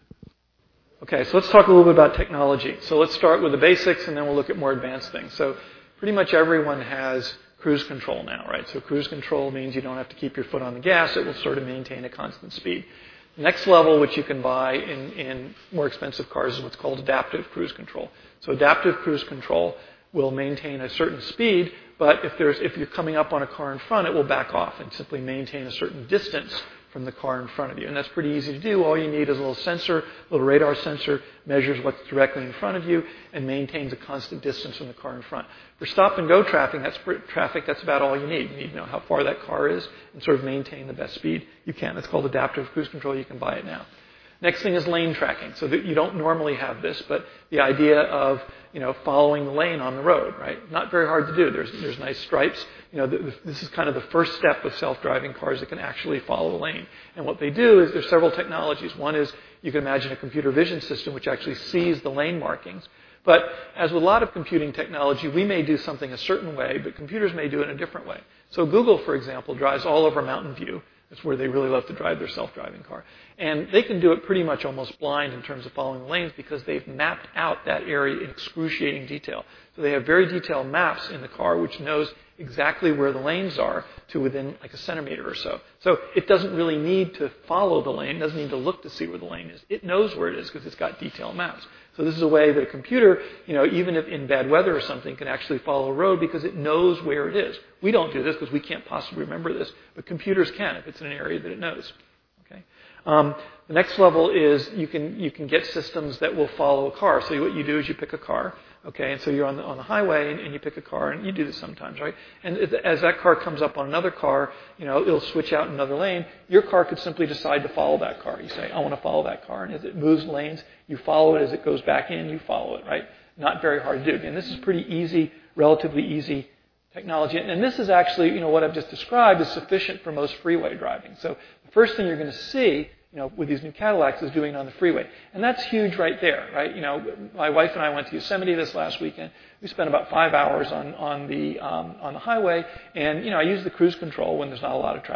[SPEAKER 2] Okay, so let's talk a little bit about technology. So let's start with the basics, and then we'll look at more advanced things. So pretty much everyone has cruise control now, right? So cruise control means you don't have to keep your foot on the gas. It will sort of maintain a constant speed. The next level, which you can buy in, in more expensive cars, is what's called adaptive cruise control. So adaptive cruise control will maintain a certain speed, but if there's if you're coming up on a car in front, it will back off and simply maintain a certain distance from the car in front of you. And that's pretty easy to do. All you need is a little sensor, a little radar sensor, measures what's directly in front of you, and maintains a constant distance from the car in front. For stop-and-go traffic, that's traffic, that's about all you need. You need to know how far that car is and sort of maintain the best speed you can. That's called adaptive cruise control. You can buy it now. Next thing is lane tracking. So that you don't normally have this, but the idea of, you know, following the lane on the road, right? Not very hard to do. There's there's nice stripes. You know, the, the, this is kind of the first step of self-driving cars that can actually follow the lane. And what they do is there's several technologies. One is you can imagine a computer vision system which actually sees the lane markings. But as with a lot of computing technology, we may do something a certain way, but computers may do it in a different way. So Google, for example, drives all over Mountain View. That's where they really love to drive their self-driving car. And they can do it pretty much almost blind in terms of following the lanes because they've mapped out that area in excruciating detail. So they have very detailed maps in the car which knows exactly where the lanes are to within like a centimeter or so. So it doesn't really need to follow the lane. It doesn't need to look to see where the lane is. It knows where it is because it's got detailed maps. So this is a way that a computer, you know, even if in bad weather or something, can actually follow a road because it knows where it is. We don't do this because we can't possibly remember this, but computers can if it's in an area that it knows. Okay. Um, the next level is you can you can get systems that will follow a car. So what you do is you pick a car, okay, and so you're on the on the highway and, and you pick a car, and you do this sometimes, right? And as that car comes up on another car, you know, it'll switch out in another lane. Your car could simply decide to follow that car. You say, I want to follow that car, and as it moves lanes, you follow it. As it goes back in, you follow it, right? Not very hard to do. And this is pretty easy, relatively easy technology. And this is actually, you know, what I've just described is sufficient for most freeway driving. So the first thing you're going to see, you know, with these new Cadillacs is doing it on the freeway. And that's huge right there, right? You know, my wife and I went to Yosemite this last weekend. We spent about five hours on, on the, um, on the highway. And, you know, I use the cruise control when there's not a lot of traffic.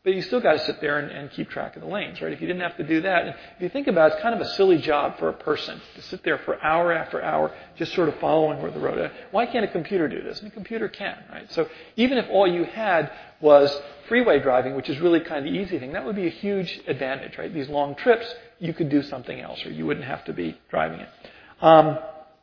[SPEAKER 1] But you still got to sit there and, and keep track of the lanes, right? If you didn't have to do that, and if you think about it, it's kind of a silly job for a person to sit there for hour after hour just sort of following where the road is. Why can't a computer do this? And a computer can, right? So even if all you had was freeway driving, which is really kind of the easy thing, that would be a huge advantage, right? These long trips, you could do something else, or you wouldn't have to be driving it. Um,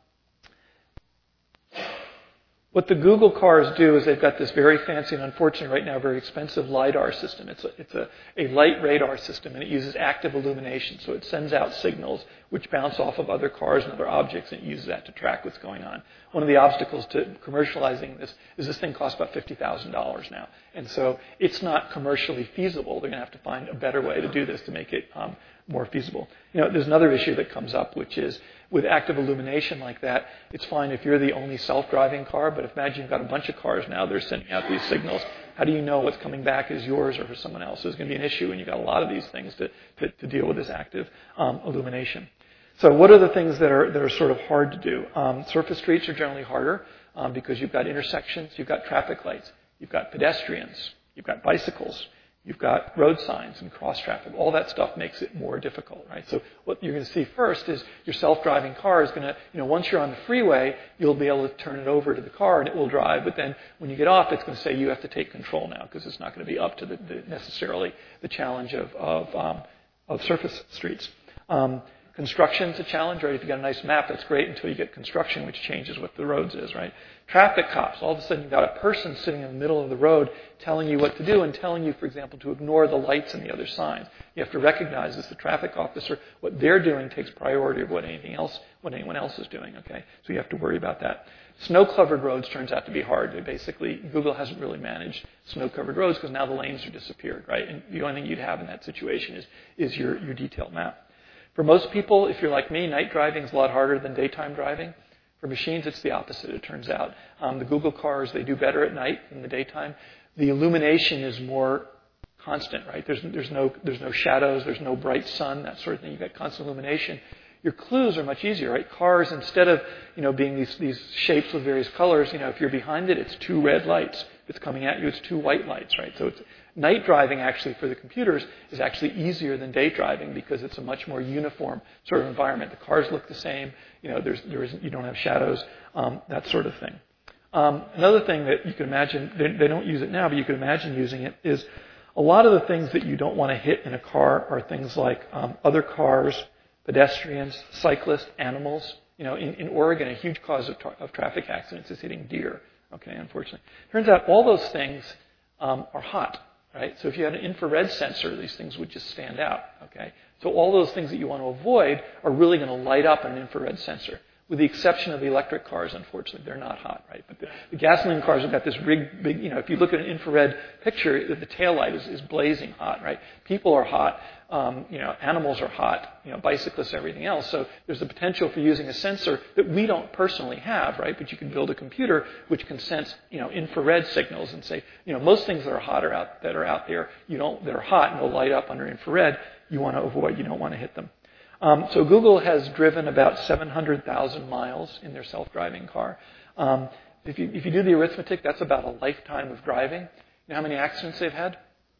[SPEAKER 1] What the Google cars do is they've got this very fancy and unfortunately right now very expensive LiDAR system. It's a, it's a, a light radar system, and it uses active illumination. So it sends out signals which bounce off of other cars and other objects, and it uses that to track what's going on. One of the obstacles to commercializing this is this thing costs about fifty thousand dollars now. And so it's not commercially feasible. They're going to have to find a better way to do this to make it um, more feasible. You know, there's another issue that comes up, which is with active illumination like that, it's fine if you're the only self-driving car, but if imagine you've got a bunch of cars now, they're sending out these signals. How do you know what's coming back is yours or for someone else? There's going to be an issue, and you've got a lot of these things to, to, to deal with this active um, illumination. So what are the things that are that are sort of hard to do? Um, surface streets are generally harder um, because you've got intersections, you've got traffic lights, you've got pedestrians, you've got bicycles, you've got road signs and cross traffic. All that stuff makes it more difficult, right? So what you're going to see first is your self-driving car is going to, you know, once you're on the freeway, you'll be able to turn it over to the car and it will drive. But then when you get off, it's going to say you have to take control now because it's not going to be up to the, the necessarily the challenge of of, um, of surface streets. Um, Construction's a challenge, right? If you've got a nice map, that's great until you get construction, which changes what the roads is, right? Traffic cops. All of a sudden, you've got a person sitting in the middle of the road telling you what to do and telling you, for example, to ignore the lights and the other signs. You have to recognize as the traffic officer what they're doing takes priority over what anything else, what anyone else is doing, okay? So you have to worry about that. Snow-covered roads turns out to be hard. They basically, Google hasn't really managed snow-covered roads because now the lanes are disappeared, right? And the only thing you'd have in that situation is, is your, your detailed map. For most people, if you're like me, night driving is a lot harder than daytime driving. For machines, it's the opposite, it turns out. Um, the Google cars, they do better at night than the daytime. The illumination is more constant, right? There's, there's, no, there's no shadows, there's no bright sun, that sort of thing. You've got constant illumination. Your clues are much easier, right? Cars, instead of, you know, being these, these shapes with various colors, you know, if you're behind it, it's two red lights. If it's coming at you, it's two white lights, right? So it's, night driving actually for the computers is actually easier than day driving because it's a much more uniform sort of environment. The cars look the same, you know, there's, there isn't, you don't have shadows, um, that sort of thing. Um, another thing that you can imagine, they, they don't use it now, but you can imagine using it, is a lot of the things that you don't want to hit in a car are things like um, other cars, pedestrians, cyclists, animals. You know, in, in Oregon, a huge cause of, tra- of traffic accidents is hitting deer. Okay, unfortunately. Turns out all those things um, are hot, right? So if you had an infrared sensor, these things would just stand out. Okay, so all those things that you want to avoid are really going to light up in an infrared sensor. With the exception of the electric cars, unfortunately, they're not hot, right? But the, the gasoline cars have got this big, big, you know, if you look at an infrared picture, the, the taillight is, is blazing hot, right? People are hot, um, you know, animals are hot, you know, bicyclists, everything else. So there's the potential for using a sensor that we don't personally have, right? But you can build a computer which can sense, you know, infrared signals and say, you know, most things that are hot are out, that are out there, you don't, that are hot and will light up under infrared, you want to avoid, you don't want to hit them. Um, so Google has driven about seven hundred thousand miles in their self-driving car. Um, if you if you do the arithmetic, that's about a lifetime of driving. You know how many accidents they've had?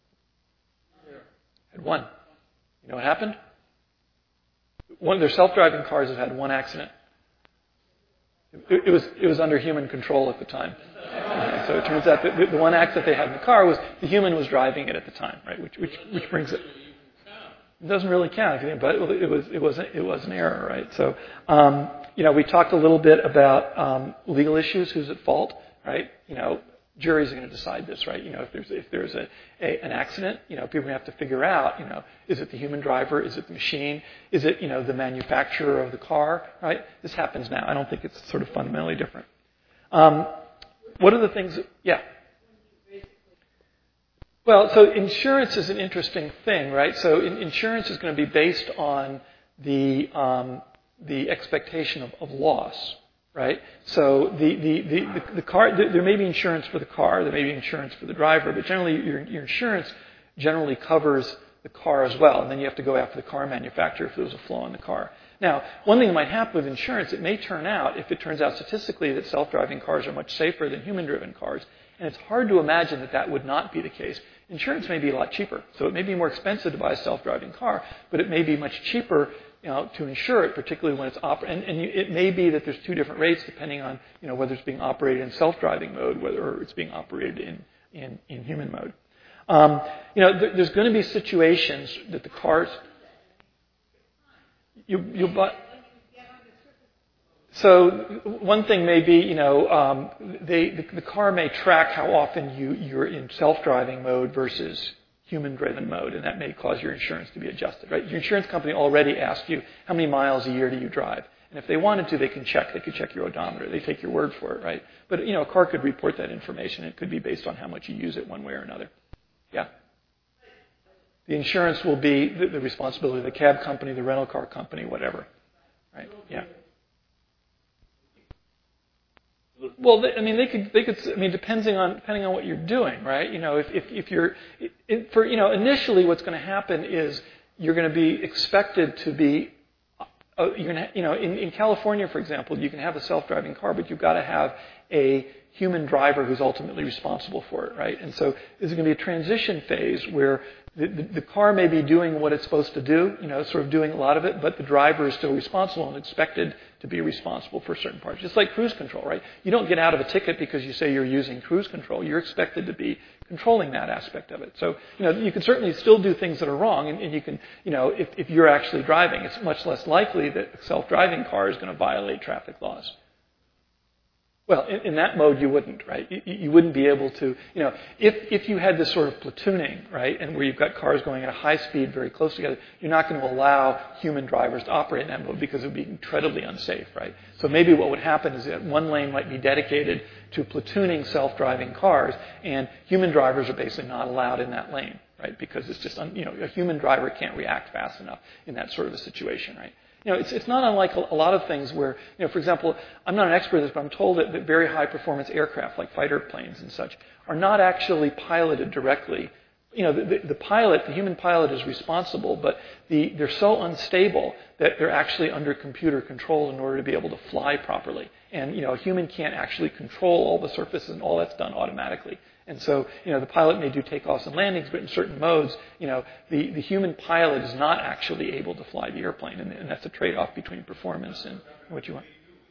[SPEAKER 3] Yeah.
[SPEAKER 1] Had one. You know what happened? One of their self-driving cars have had one accident. It, it was it was under human control at the time. Okay, so it turns out that the, the one accident they had in the car was the human was driving it at the time, right? Which which which brings it. It doesn't really count, but it was it was it was an error, right? So, um, you know, we talked a little bit about um, legal issues, who's at fault, right? You know, juries are going to decide this, right? You know, if there's if there's a, a an accident, you know, people have to figure out, you know, is it the human driver, is it the machine, is it, you know, the manufacturer of the car, right? This happens now. I don't think it's sort of fundamentally different. Um, what are the things? That, yeah. Well, so insurance is an interesting thing, right? So in, insurance is going to be based on the um, the expectation of, of loss, right? So the the, the, the, the car, there may be insurance for the car, there may be insurance for the driver, but generally your, your insurance generally covers the car as well, and then you have to go after the car manufacturer if there was a flaw in the car. Now, one thing that might happen with insurance, it may turn out, if it turns out statistically that self-driving cars are much safer than human-driven cars, and it's hard to imagine that that would not be the case. Insurance may be a lot cheaper. So it may be more expensive to buy a self-driving car, but it may be much cheaper, you know, to insure it, particularly when it's oper- and, and you, it may be that there's two different rates depending on, you know, whether it's being operated in self-driving mode, whether it's being operated in, in, in human mode. Um, you know, there, there's going to be situations that the cars, you, you buy. So one thing may be, you know, um, they, the, the car may track how often you, you're in self-driving mode versus human-driven mode, and that may cause your insurance to be adjusted, right? Your insurance company already asked you, how many miles a year do you drive? And if they wanted to, they can check. They could check your odometer. They take your word for it, right? But, you know, a car could report that information. It could be based on how much you use it one way or another. Yeah. The insurance will be the, the responsibility of the cab company, the rental car company, whatever, right? Yeah. Well, they, I mean, they could, they could, I mean, depending on, depending on what you're doing, right? You know, if, if, if you're, it, for, you know, initially what's going to happen is you're going to be expected to be, uh, you're going to, you know, in, in California, for example, you can have a self-driving car, but you've got to have a human driver who's ultimately responsible for it, right? And so there's going to be a transition phase where the, the, the car may be doing what it's supposed to do, you know, sort of doing a lot of it, but the driver is still responsible and expected to be responsible for certain parts. Just like cruise control, right? You don't get out of a ticket because you say you're using cruise control. You're expected to be controlling that aspect of it. So, you know, you can certainly still do things that are wrong, and, and you can, you know, if, if you're actually driving, it's much less likely that a self-driving car is going to violate traffic laws. Well, in, in that mode, you wouldn't, right? You, you wouldn't be able to, you know, if, if you had this sort of platooning, right, and where you've got cars going at a high speed very close together, you're not going to allow human drivers to operate in that mode because it would be incredibly unsafe, right? So maybe what would happen is that one lane might be dedicated to platooning self-driving cars, and human drivers are basically not allowed in that lane, right? Because it's just, you know, a human driver can't react fast enough in that sort of a situation, right? You know, it's, it's not unlike a, a lot of things where, you know, for example, I'm not an expert in this, but I'm told that, that very high-performance aircraft, like fighter planes and such, are not actually piloted directly. You know, the, the, the pilot, the human pilot is responsible, but the, they're so unstable that they're actually under computer control in order to be able to fly properly. And, you know, a human can't actually control all the surfaces, and all that's done automatically. And so, you know, the pilot may do takeoffs and landings, but in certain modes, you know, the, the human pilot is not actually able to fly the airplane, and, and that's a trade-off between performance and what you want.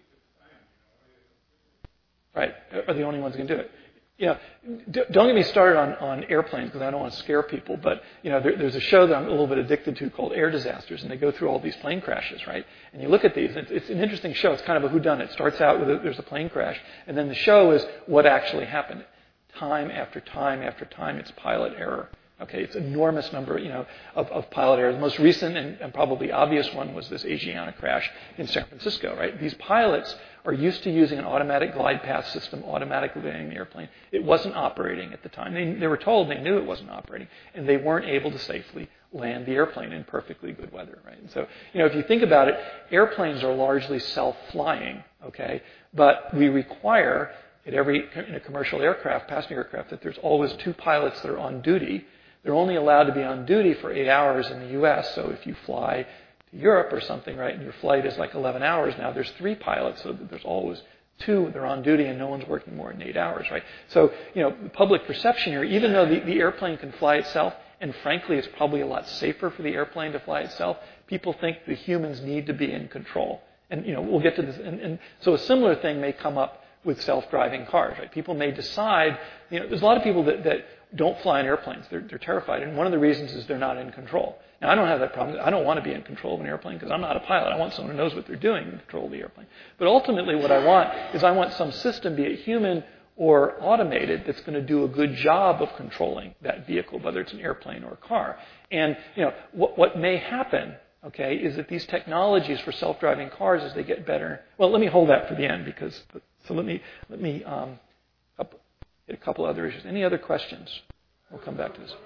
[SPEAKER 1] Right, are the only ones who can do it. You know, don't get me started on, on airplanes because I don't want to scare people, but, you know, there, there's a show that I'm a little bit addicted to called Air Disasters, and they go through all these plane crashes, right? And you look at these, it's, it's an interesting show. It's kind of a whodunit. It starts out with a, there's a plane crash, and then the show is what actually happened. Time after time after time, it's pilot error. Okay, it's an enormous number, you know, of, of pilot errors. The most recent and, and probably obvious one was this Asiana crash in San Francisco, right? These pilots are used to using an automatic glide path system, automatically landing the airplane. It wasn't operating at the time. They, they were told they knew it wasn't operating, and they weren't able to safely land the airplane in perfectly good weather, right? And so, you know, if you think about it, airplanes are largely self-flying, okay? But we require at every in a commercial aircraft, passenger aircraft, that there's always two pilots that are on duty. They're only allowed to be on duty for eight hours in the U S, so if you fly to Europe or something, right, and your flight is like eleven hours now, there's three pilots, so there's always two that are on duty and no one's working more than eight hours, right? So, you know, the public perception here, even though the, the airplane can fly itself, and frankly it's probably a lot safer for the airplane to fly itself, people think the humans need to be in control. And, you know, we'll get to this. And, and so a similar thing may come up with self-driving cars, right? People may decide, you know, there's a lot of people that, that don't fly in airplanes. They're, they're terrified. And one of the reasons is they're not in control. Now, I don't have that problem. I don't want to be in control of an airplane because I'm not a pilot. I want someone who knows what they're doing in control of the airplane. But ultimately what I want is I want some system, be it human or automated, that's going to do a good job of controlling that vehicle, whether it's an airplane or a car. And, you know, what, what may happen, okay, is that these technologies for self-driving cars, as they get better. Well, let me hold that for the end because. So let me let me um, up, hit a couple other issues. Any other questions? We'll come back to this.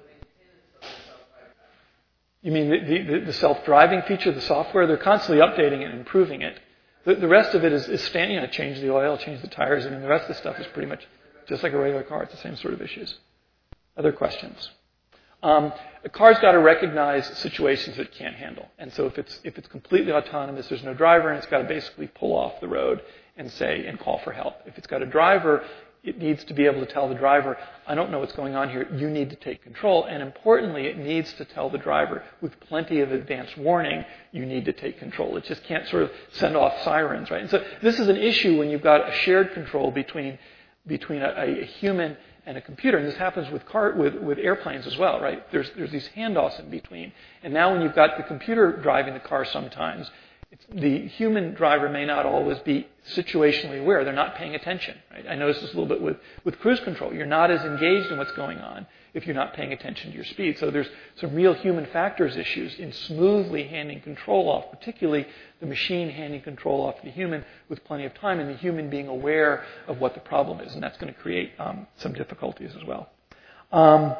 [SPEAKER 1] You mean the, the, the self-driving feature, the software? They're constantly updating it and improving it. The, the rest of it is, is standing, you know, change the oil, change the tires. I mean, the rest of the stuff is pretty much just like a regular car. It's the same sort of issues. Other questions? Um, a car's got to recognize situations it can't handle. And so if it's if it's completely autonomous, there's no driver, and it's got to basically pull off the road and say, and call for help. If it's got a driver, it needs to be able to tell the driver, I don't know what's going on here, you need to take control. And importantly, it needs to tell the driver with plenty of advance warning, you need to take control. It just can't sort of send off sirens, right? And so this is an issue when you've got a shared control between between a, a human and a computer. And this happens with car with, with airplanes as well, right? There's there's these handoffs in between. And now when you've got the computer driving the car sometimes, it's, the human driver may not always be situationally aware. They're not paying attention. Right? I noticed this a little bit with, with cruise control. You're not as engaged in what's going on if you're not paying attention to your speed. So there's some real human factors issues in smoothly handing control off, particularly the machine handing control off to the human with plenty of time, and the human being aware of what the problem is. And that's going to create um, some difficulties as well. Um,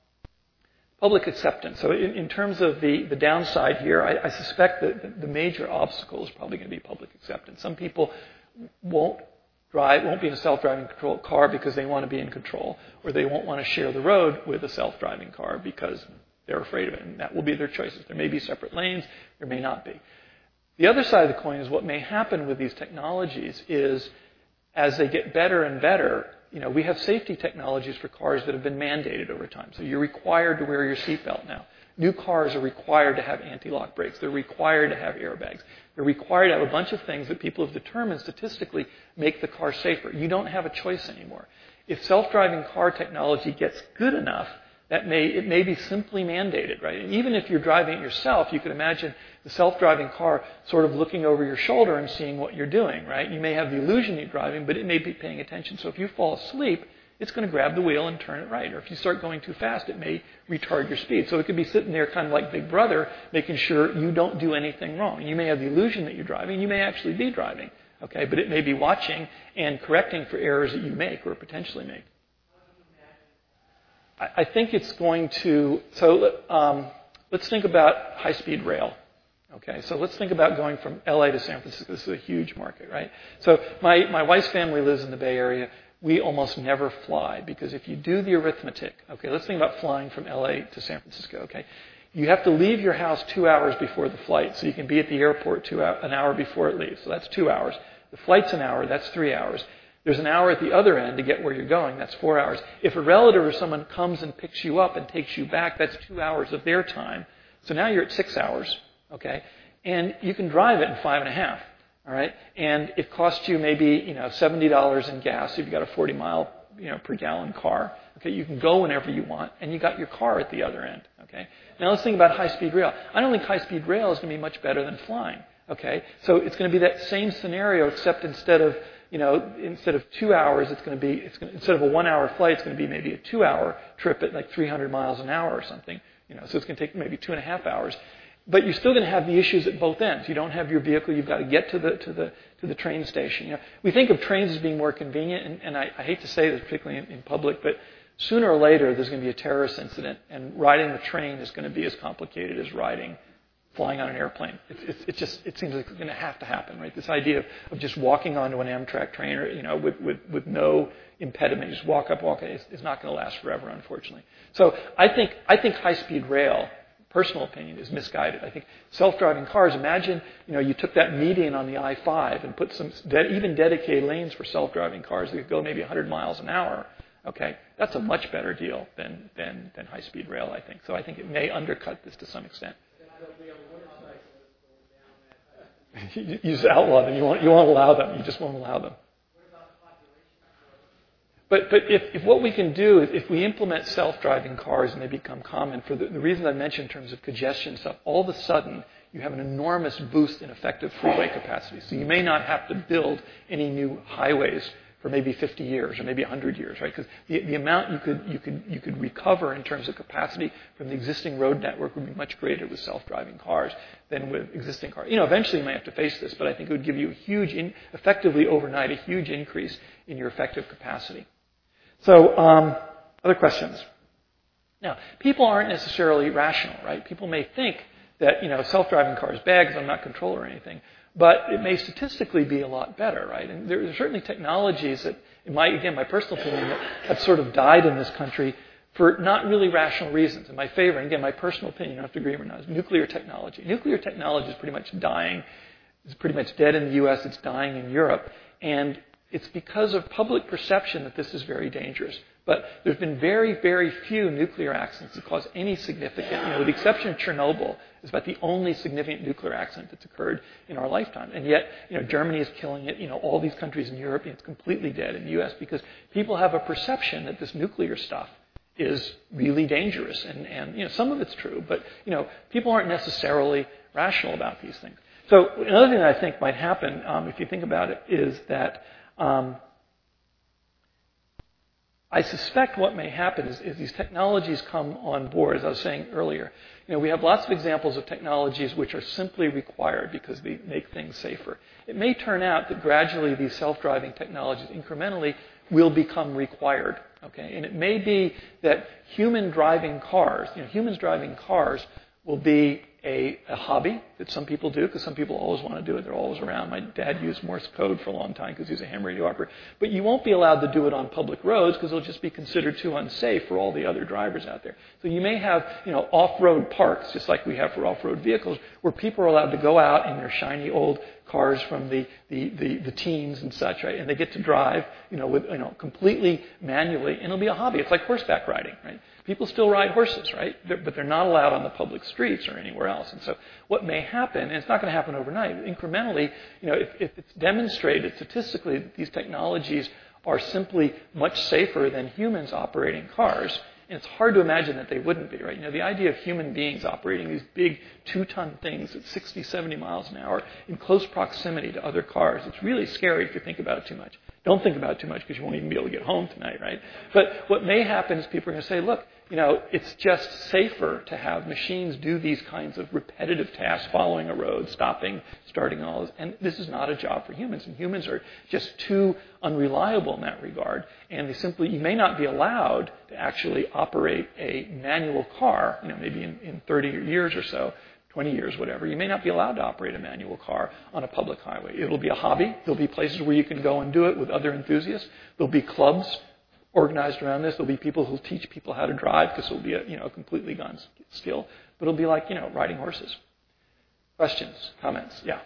[SPEAKER 1] Public acceptance. So in, in terms of the, the downside here, I, I suspect that the major obstacle is probably going to be public acceptance. Some people won't drive, won't be in a self-driving control car because they want to be in control, or they won't want to share the road with a self-driving car because they're afraid of it, and that will be their choices. There may be separate lanes, there may not be. The other side of the coin is what may happen with these technologies is as they get better and better, you know, we have safety technologies for cars that have been mandated over time. So you're required to wear your seatbelt now. New cars are required to have anti-lock brakes. They're required to have airbags. They're required to have a bunch of things that people have determined statistically make the car safer. You don't have a choice anymore. If self-driving car technology gets good enough, that may it may be simply mandated, right? And even if you're driving it yourself, you could imagine the self-driving car sort of looking over your shoulder and seeing what you're doing, right? You may have the illusion you're driving, but it may be paying attention. So if you fall asleep, it's going to grab the wheel and turn it right. Or if you start going too fast, it may retard your speed. So it could be sitting there kind of like Big Brother, making sure you don't do anything wrong. You may have the illusion that you're driving. You may actually be driving, okay? But it may be watching and correcting for errors that you make or potentially make. I think it's going to, so um, let's think about high-speed rail. Okay, so let's think about going from L A to San Francisco. This is a huge market, right? So my, my wife's family lives in the Bay Area. We almost never fly because if you do the arithmetic, okay, let's think about flying from L A to San Francisco, okay? You have to leave your house two hours before the flight, so you can be at the airport two hour, an hour before it leaves. So that's two hours. The flight's an hour, that's three hours. There's an hour at the other end to get where you're going. That's four hours. If a relative or someone comes and picks you up and takes you back, that's two hours of their time. So now you're at six hours, okay? And you can drive it in five and a half, all right? And it costs you maybe, you know, seventy dollars in gas if you've got a forty mile, you know, per gallon car. Okay, you can go whenever you want, and you got your car at the other end, okay? Now let's think about high-speed rail. I don't think high-speed rail is going to be much better than flying, okay? So it's going to be that same scenario, except instead of You know, instead of two hours, it's going to be, it's going to, instead of a one-hour flight, it's going to be maybe a two-hour trip at like three hundred miles an hour or something. You know, so it's going to take maybe two and a half hours. But you're still going to have the issues at both ends. You don't have your vehicle. You've got to get to the to the to the train station. You know, we think of trains as being more convenient, and, and I, I hate to say this, particularly in, in public, but sooner or later there's going to be a terrorist incident, and riding the train is going to be as complicated as riding. Flying on an airplane. It's, it's, it just it seems like it's going to have to happen, right? This idea of, of just walking onto an Amtrak train, or, you know, with, with, with no impediment, you just walk up, walk up, is, is not going to last forever, unfortunately. So I think I think high-speed rail, personal opinion, is misguided. I think self-driving cars. Imagine, you know, you took that median on the I five and put some de- even dedicated lanes for self-driving cars that could go maybe one hundred miles an hour. Okay, that's a much better deal than than than high-speed rail, I think. So I think it may undercut this to some extent. You, you just outlaw them. You won't, you won't allow them. You just won't allow them. But but if, if what we can do is if we implement self-driving cars and they become common, for the, the reasons I mentioned in terms of congestion stuff, all of a sudden you have an enormous boost in effective freeway capacity. So you may not have to build any new highways for maybe fifty years or maybe one hundred years, right? Because the, the amount you could you could you could recover in terms of capacity from the existing road network would be much greater with self-driving cars than with existing cars. You know, eventually you may have to face this, but I think it would give you a huge, in, effectively overnight, a huge increase in your effective capacity. So, um, other questions? Now, people aren't necessarily rational, right? People may think that, you know, self-driving car is bad because I'm not controller or anything. But it may statistically be a lot better, right? And there are certainly technologies that, in my, again, my personal opinion, that have sort of died in this country for not really rational reasons. And my favorite, and again, my personal opinion, you don't have to agree or not, is nuclear technology. Nuclear technology is pretty much dying. It's pretty much dead in the U S. It's dying in Europe. And it's because of public perception that this is very dangerous. But there's been very, very few nuclear accidents that cause any significant, you know, with the exception of Chernobyl, is about the only significant nuclear accident that's occurred in our lifetime. And yet, you know, Germany is killing it. You know, all these countries in Europe, it's completely dead in the U S because people have a perception that this nuclear stuff is really dangerous. And, and you know, some of it's true, but, you know, people aren't necessarily rational about these things. So another thing that I think might happen, um, if you think about it, is that um, I suspect what may happen is, is these technologies come on board, as I was saying earlier. You know, we have lots of examples of technologies which are simply required because they make things safer. It may turn out that gradually these self-driving technologies incrementally will become required. Okay, and it may be that human driving cars, you know, humans driving cars will be a, a hobby that some people do because some people always want to do it. They're always around. My dad used Morse code for a long time because he was a ham radio operator. But you won't be allowed to do it on public roads because it'll just be considered too unsafe for all the other drivers out there. So you may have, you know, off-road parks, just like we have for off-road vehicles, where people are allowed to go out in their shiny old cars from the, the, the, the teens and such, right? And they get to drive, you know, with, you know, completely manually, and it'll be a hobby. It's like horseback riding, right? People still ride horses, right? They're, but they're not allowed on the public streets or anywhere else. And so what may happen, and it's not going to happen overnight, incrementally, you know, if, if it's demonstrated statistically that these technologies are simply much safer than humans operating cars, and it's hard to imagine that they wouldn't be, right? You know, the idea of human beings operating these big two-ton things at sixty, seventy miles an hour in close proximity to other cars, it's really scary if you think about it too much. Don't think about it too much because you won't even be able to get home tonight, right? But what may happen is people are going to say, look, you know, it's just safer to have machines do these kinds of repetitive tasks, following a road, stopping, starting all this. And this is not a job for humans. And humans are just too unreliable in that regard. And they simply, you may not be allowed to actually operate a manual car, you know, maybe in, in thirty years or so, twenty years, whatever. You may not be allowed to operate a manual car on a public highway. It'll be a hobby. There'll be places where you can go and do it with other enthusiasts. There'll be clubs organized around this. There'll be people who'll teach people how to drive because it'll be a, you know, a completely gone skill. But it'll be like, you know, riding horses. Questions? Comments? Yeah.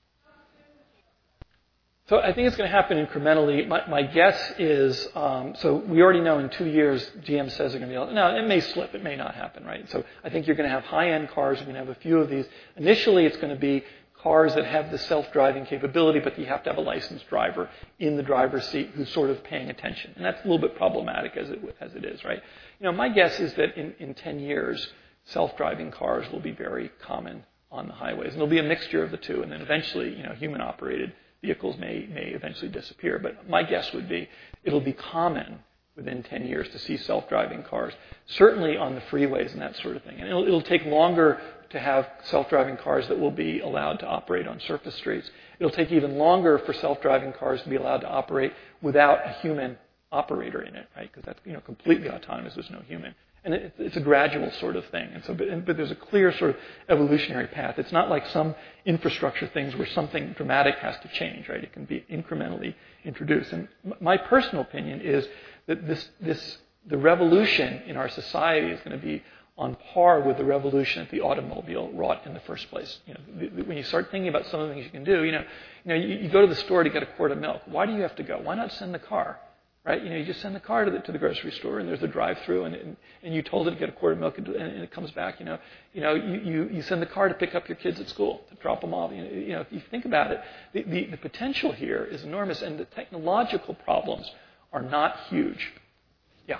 [SPEAKER 1] So I think it's going to happen incrementally. My, my guess is, um, so we already know in two years, G M says they're going to be, now it may slip, it may not happen, right? So I think you're going to have high-end cars, you're going to have a few of these. Initially, it's going to be cars that have the self-driving capability, but you have to have a licensed driver in the driver's seat who's sort of paying attention. And that's a little bit problematic as it, as it is, right? You know, my guess is that in, in ten years, self-driving cars will be very common on the highways. And there'll be a mixture of the two. And then eventually, you know, human-operated vehicles may, may eventually disappear. But my guess would be it'll be common within ten years to see self-driving cars, certainly on the freeways and that sort of thing. And it'll, it'll take longer to have self-driving cars that will be allowed to operate on surface streets. It'll take even longer for self-driving cars to be allowed to operate without a human operator in it, right? Because that's, you know, completely autonomous. There's no human. And it, it's a gradual sort of thing. And so, but, and, but there's a clear sort of evolutionary path. It's not like some infrastructure things where something dramatic has to change, right? It can be incrementally introduced. And my personal opinion is that this, this, the revolution in our society is going to be on par with the revolution that the automobile wrought in the first place. You know, the, the, when you start thinking about some of the things you can do, you know, you know, you, you go to the store to get a quart of milk. Why do you have to go? Why not send the car? Right? You know, you just send the car to the, to the grocery store, and there's a drive-through, and, and and you told it to get a quart of milk, and, and it comes back. You know, you know, you, you, you send the car to pick up your kids at school, to drop them off. You know, you know if you think about it, the, the, the potential here is enormous, and the technological problems are not huge. Yeah.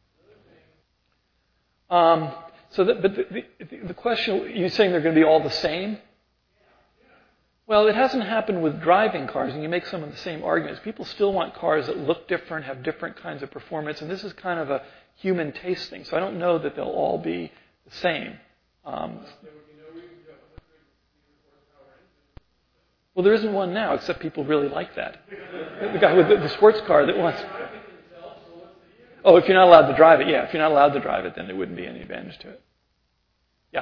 [SPEAKER 1] Um, so, that, but the, the, the question, you're saying they're going to be all the same? Well, it hasn't happened with driving cars, and you make some of the same arguments. People still want cars that look different, have different kinds of performance, and this is kind of a human taste thing. So I don't know that they'll all be the same. Um, well, there isn't one now, except people really like that. The guy with the, the sports car that wants... Oh, if you're not allowed to drive it, yeah. If you're not allowed to drive it, then there wouldn't be any advantage to it. Yeah.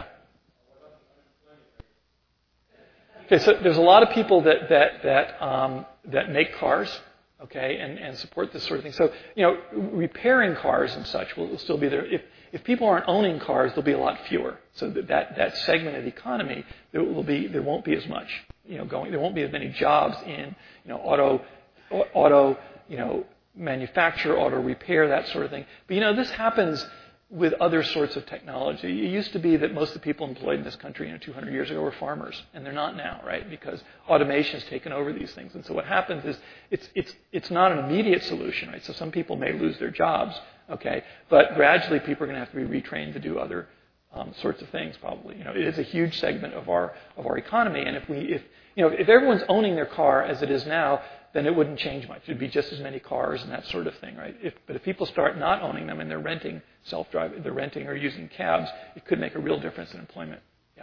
[SPEAKER 1] Okay, so there's a lot of people that that that um, that make cars, okay, and, and support this sort of thing. So, you know, repairing cars and such will, will still be there. If if people aren't owning cars, there'll be a lot fewer. So that, that that segment of the economy, there will be there won't be as much, you know, going. There won't be as many jobs in, you know, auto
[SPEAKER 2] auto, you know, manufacture, auto repair, that sort of thing. But, you know, this happens with other sorts of technology. It used to be that most of the people employed in this country, you know, two hundred years ago were farmers, and they're not now, right? Because automation has taken over these things. And so what happens is it's it's it's not an immediate solution, right? So some people may lose their jobs, okay? But gradually people are going to have to be retrained to do other um, sorts of things, probably. You know, it is a huge segment of our of our economy, and if we if you know if everyone's owning their car as it is now, then it wouldn't change much. It'd be just as many cars and that sort of thing, right? If, but if people start not owning them and they're renting self-driving, they're renting or using cabs, it could make a real difference in employment. Yeah.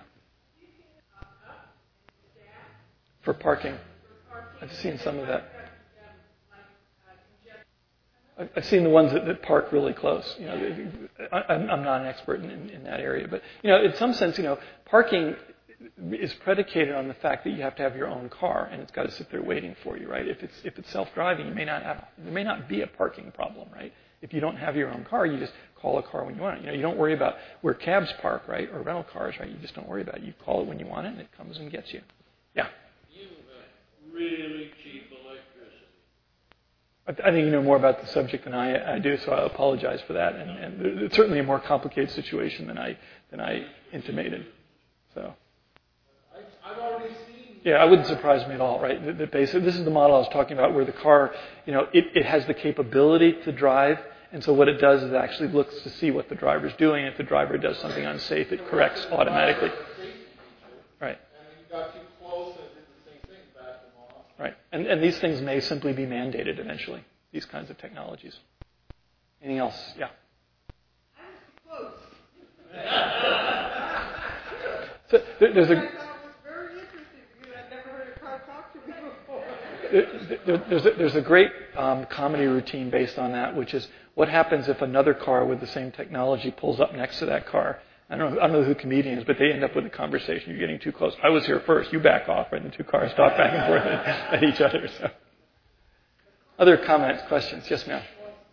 [SPEAKER 2] For parking, I've seen some of that. I've seen the ones that, that park really close. You know, I, I'm not an expert in, in, in that area, but you know, in some sense, you know, parking is predicated on the fact that you have to have your own car, and it's got to sit there waiting for you, right? If it's if it's self-driving, you may not have there may not be a parking problem, right? If you don't have your own car, you just call a car when you want it. You know, you don't worry about where cabs park, right, or rental cars, right? You just don't worry about it. You call it when you want it, and it comes and gets you. Yeah.
[SPEAKER 3] You have really cheap electricity.
[SPEAKER 2] I, I think you know more about the subject than I, I do, so I apologize for that. And, and it's certainly a more complicated situation than I than I intimated. So.
[SPEAKER 3] I've already seen.
[SPEAKER 2] Yeah, it wouldn't surprise me at all, right? The, the basic, this is the model I was talking about, where the car, you know, it, it has the capability to drive, and so what it does is it actually looks to see what the driver's doing. If the driver does something unsafe, it corrects automatically. Right.
[SPEAKER 3] And you got too close and did the same thing, back them off.
[SPEAKER 2] Right. And and these things may simply be mandated eventually. These kinds of technologies. Anything else? Yeah.
[SPEAKER 4] I was close.
[SPEAKER 2] So there, there's a. There, there's, a, there's a great um, comedy routine based on that, which is what happens if another car with the same technology pulls up next to that car. I don't know, I don't know who the comedian is, but they end up with a conversation. You're getting too close. I was here first. You back off, right? And the two cars talk back and forth at, at each other. So, other comments, questions? Yes, ma'am.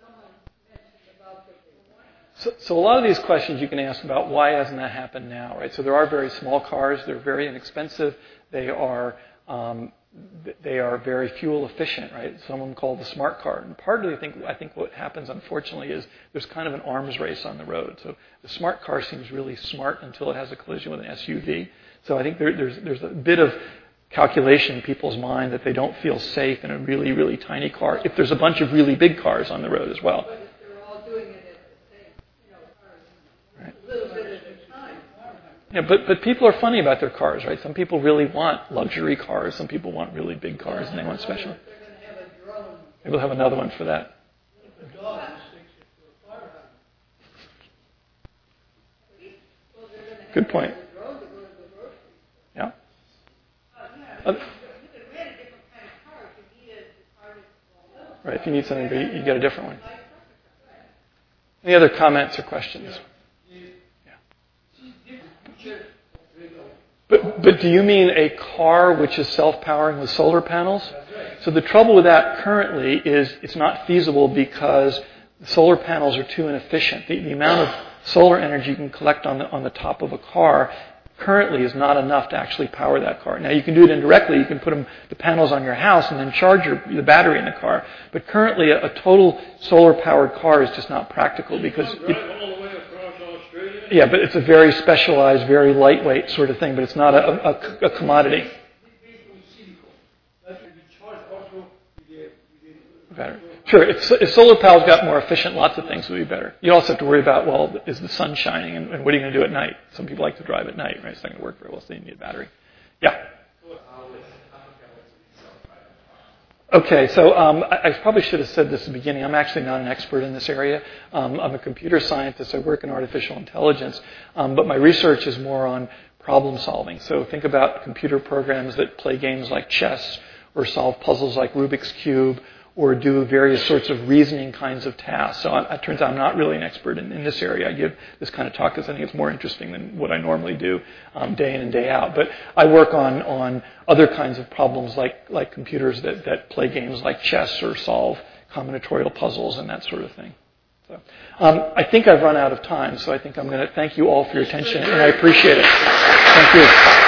[SPEAKER 2] So, so a lot of these questions you can ask about why hasn't that happened now, right? So there are very small cars. They're very inexpensive. They are um, they are very fuel efficient, right? Some of them called the smart car. And partly, I think I think what happens, unfortunately, is there's kind of an arms race on the road. So the smart car seems really smart until it has a collision with an S U V. So I think there, there's there's a bit of calculation in people's mind that they don't feel safe in a really really tiny car if there's a bunch of really big cars on the road as well.
[SPEAKER 4] But if they're all doing it at the same, you know,
[SPEAKER 2] Right.
[SPEAKER 4] a little bit at a time.
[SPEAKER 2] Yeah, but but people are funny about their cars, right? Some people really want luxury cars. Some people want really big cars, and they want special.
[SPEAKER 4] They're going to have a drone.
[SPEAKER 2] Maybe we'll have another one for that.
[SPEAKER 3] The dog sticks it to a fire hydrant.
[SPEAKER 4] Well, they're going to have
[SPEAKER 2] Good point.
[SPEAKER 4] a drone to go to the grocery store.
[SPEAKER 2] Yeah.
[SPEAKER 4] Uh, yeah,
[SPEAKER 2] Uh,
[SPEAKER 4] you can rent a different kind of car if you need a car that's well.
[SPEAKER 2] Right. If you need something, big, you get a different one. Any other comments or questions? But but do you mean a car which is self-powering with solar panels? So the trouble with that currently is it's not feasible because the solar panels are too inefficient. The, the amount of solar energy you can collect on the on the top of a car currently is not enough to actually power that car. Now you can do it indirectly. You can put them, the panels on your house and then charge your, the battery in the car. But currently a, a total solar-powered car is just not practical because it, yeah, but it's a very specialized, very lightweight sort of thing, but it's not a, a, a commodity. Better. Sure, if, if solar panels got more efficient, lots of things would be better. You also have to worry about, well, is the sun shining, and, and what are you going to do at night? Some people like to drive at night, right? It's not going to work very well, so you need a battery. Yeah. Okay, so um, I, I probably should have said this at the beginning. I'm actually not an expert in this area. Um, I'm a computer scientist. I work in artificial intelligence, um, but my research is more on problem solving. So think about computer programs that play games like chess or solve puzzles like Rubik's Cube or do various sorts of reasoning kinds of tasks. So I, it turns out I'm not really an expert in, in this area. I give this kind of talk because I think it's more interesting than what I normally do um, day in and day out. But I work on, on other kinds of problems like, like computers that, that play games like chess or solve combinatorial puzzles and that sort of thing. So um, I think I've run out of time, so I think I'm going to thank you all for your attention, and I appreciate it. Thank you.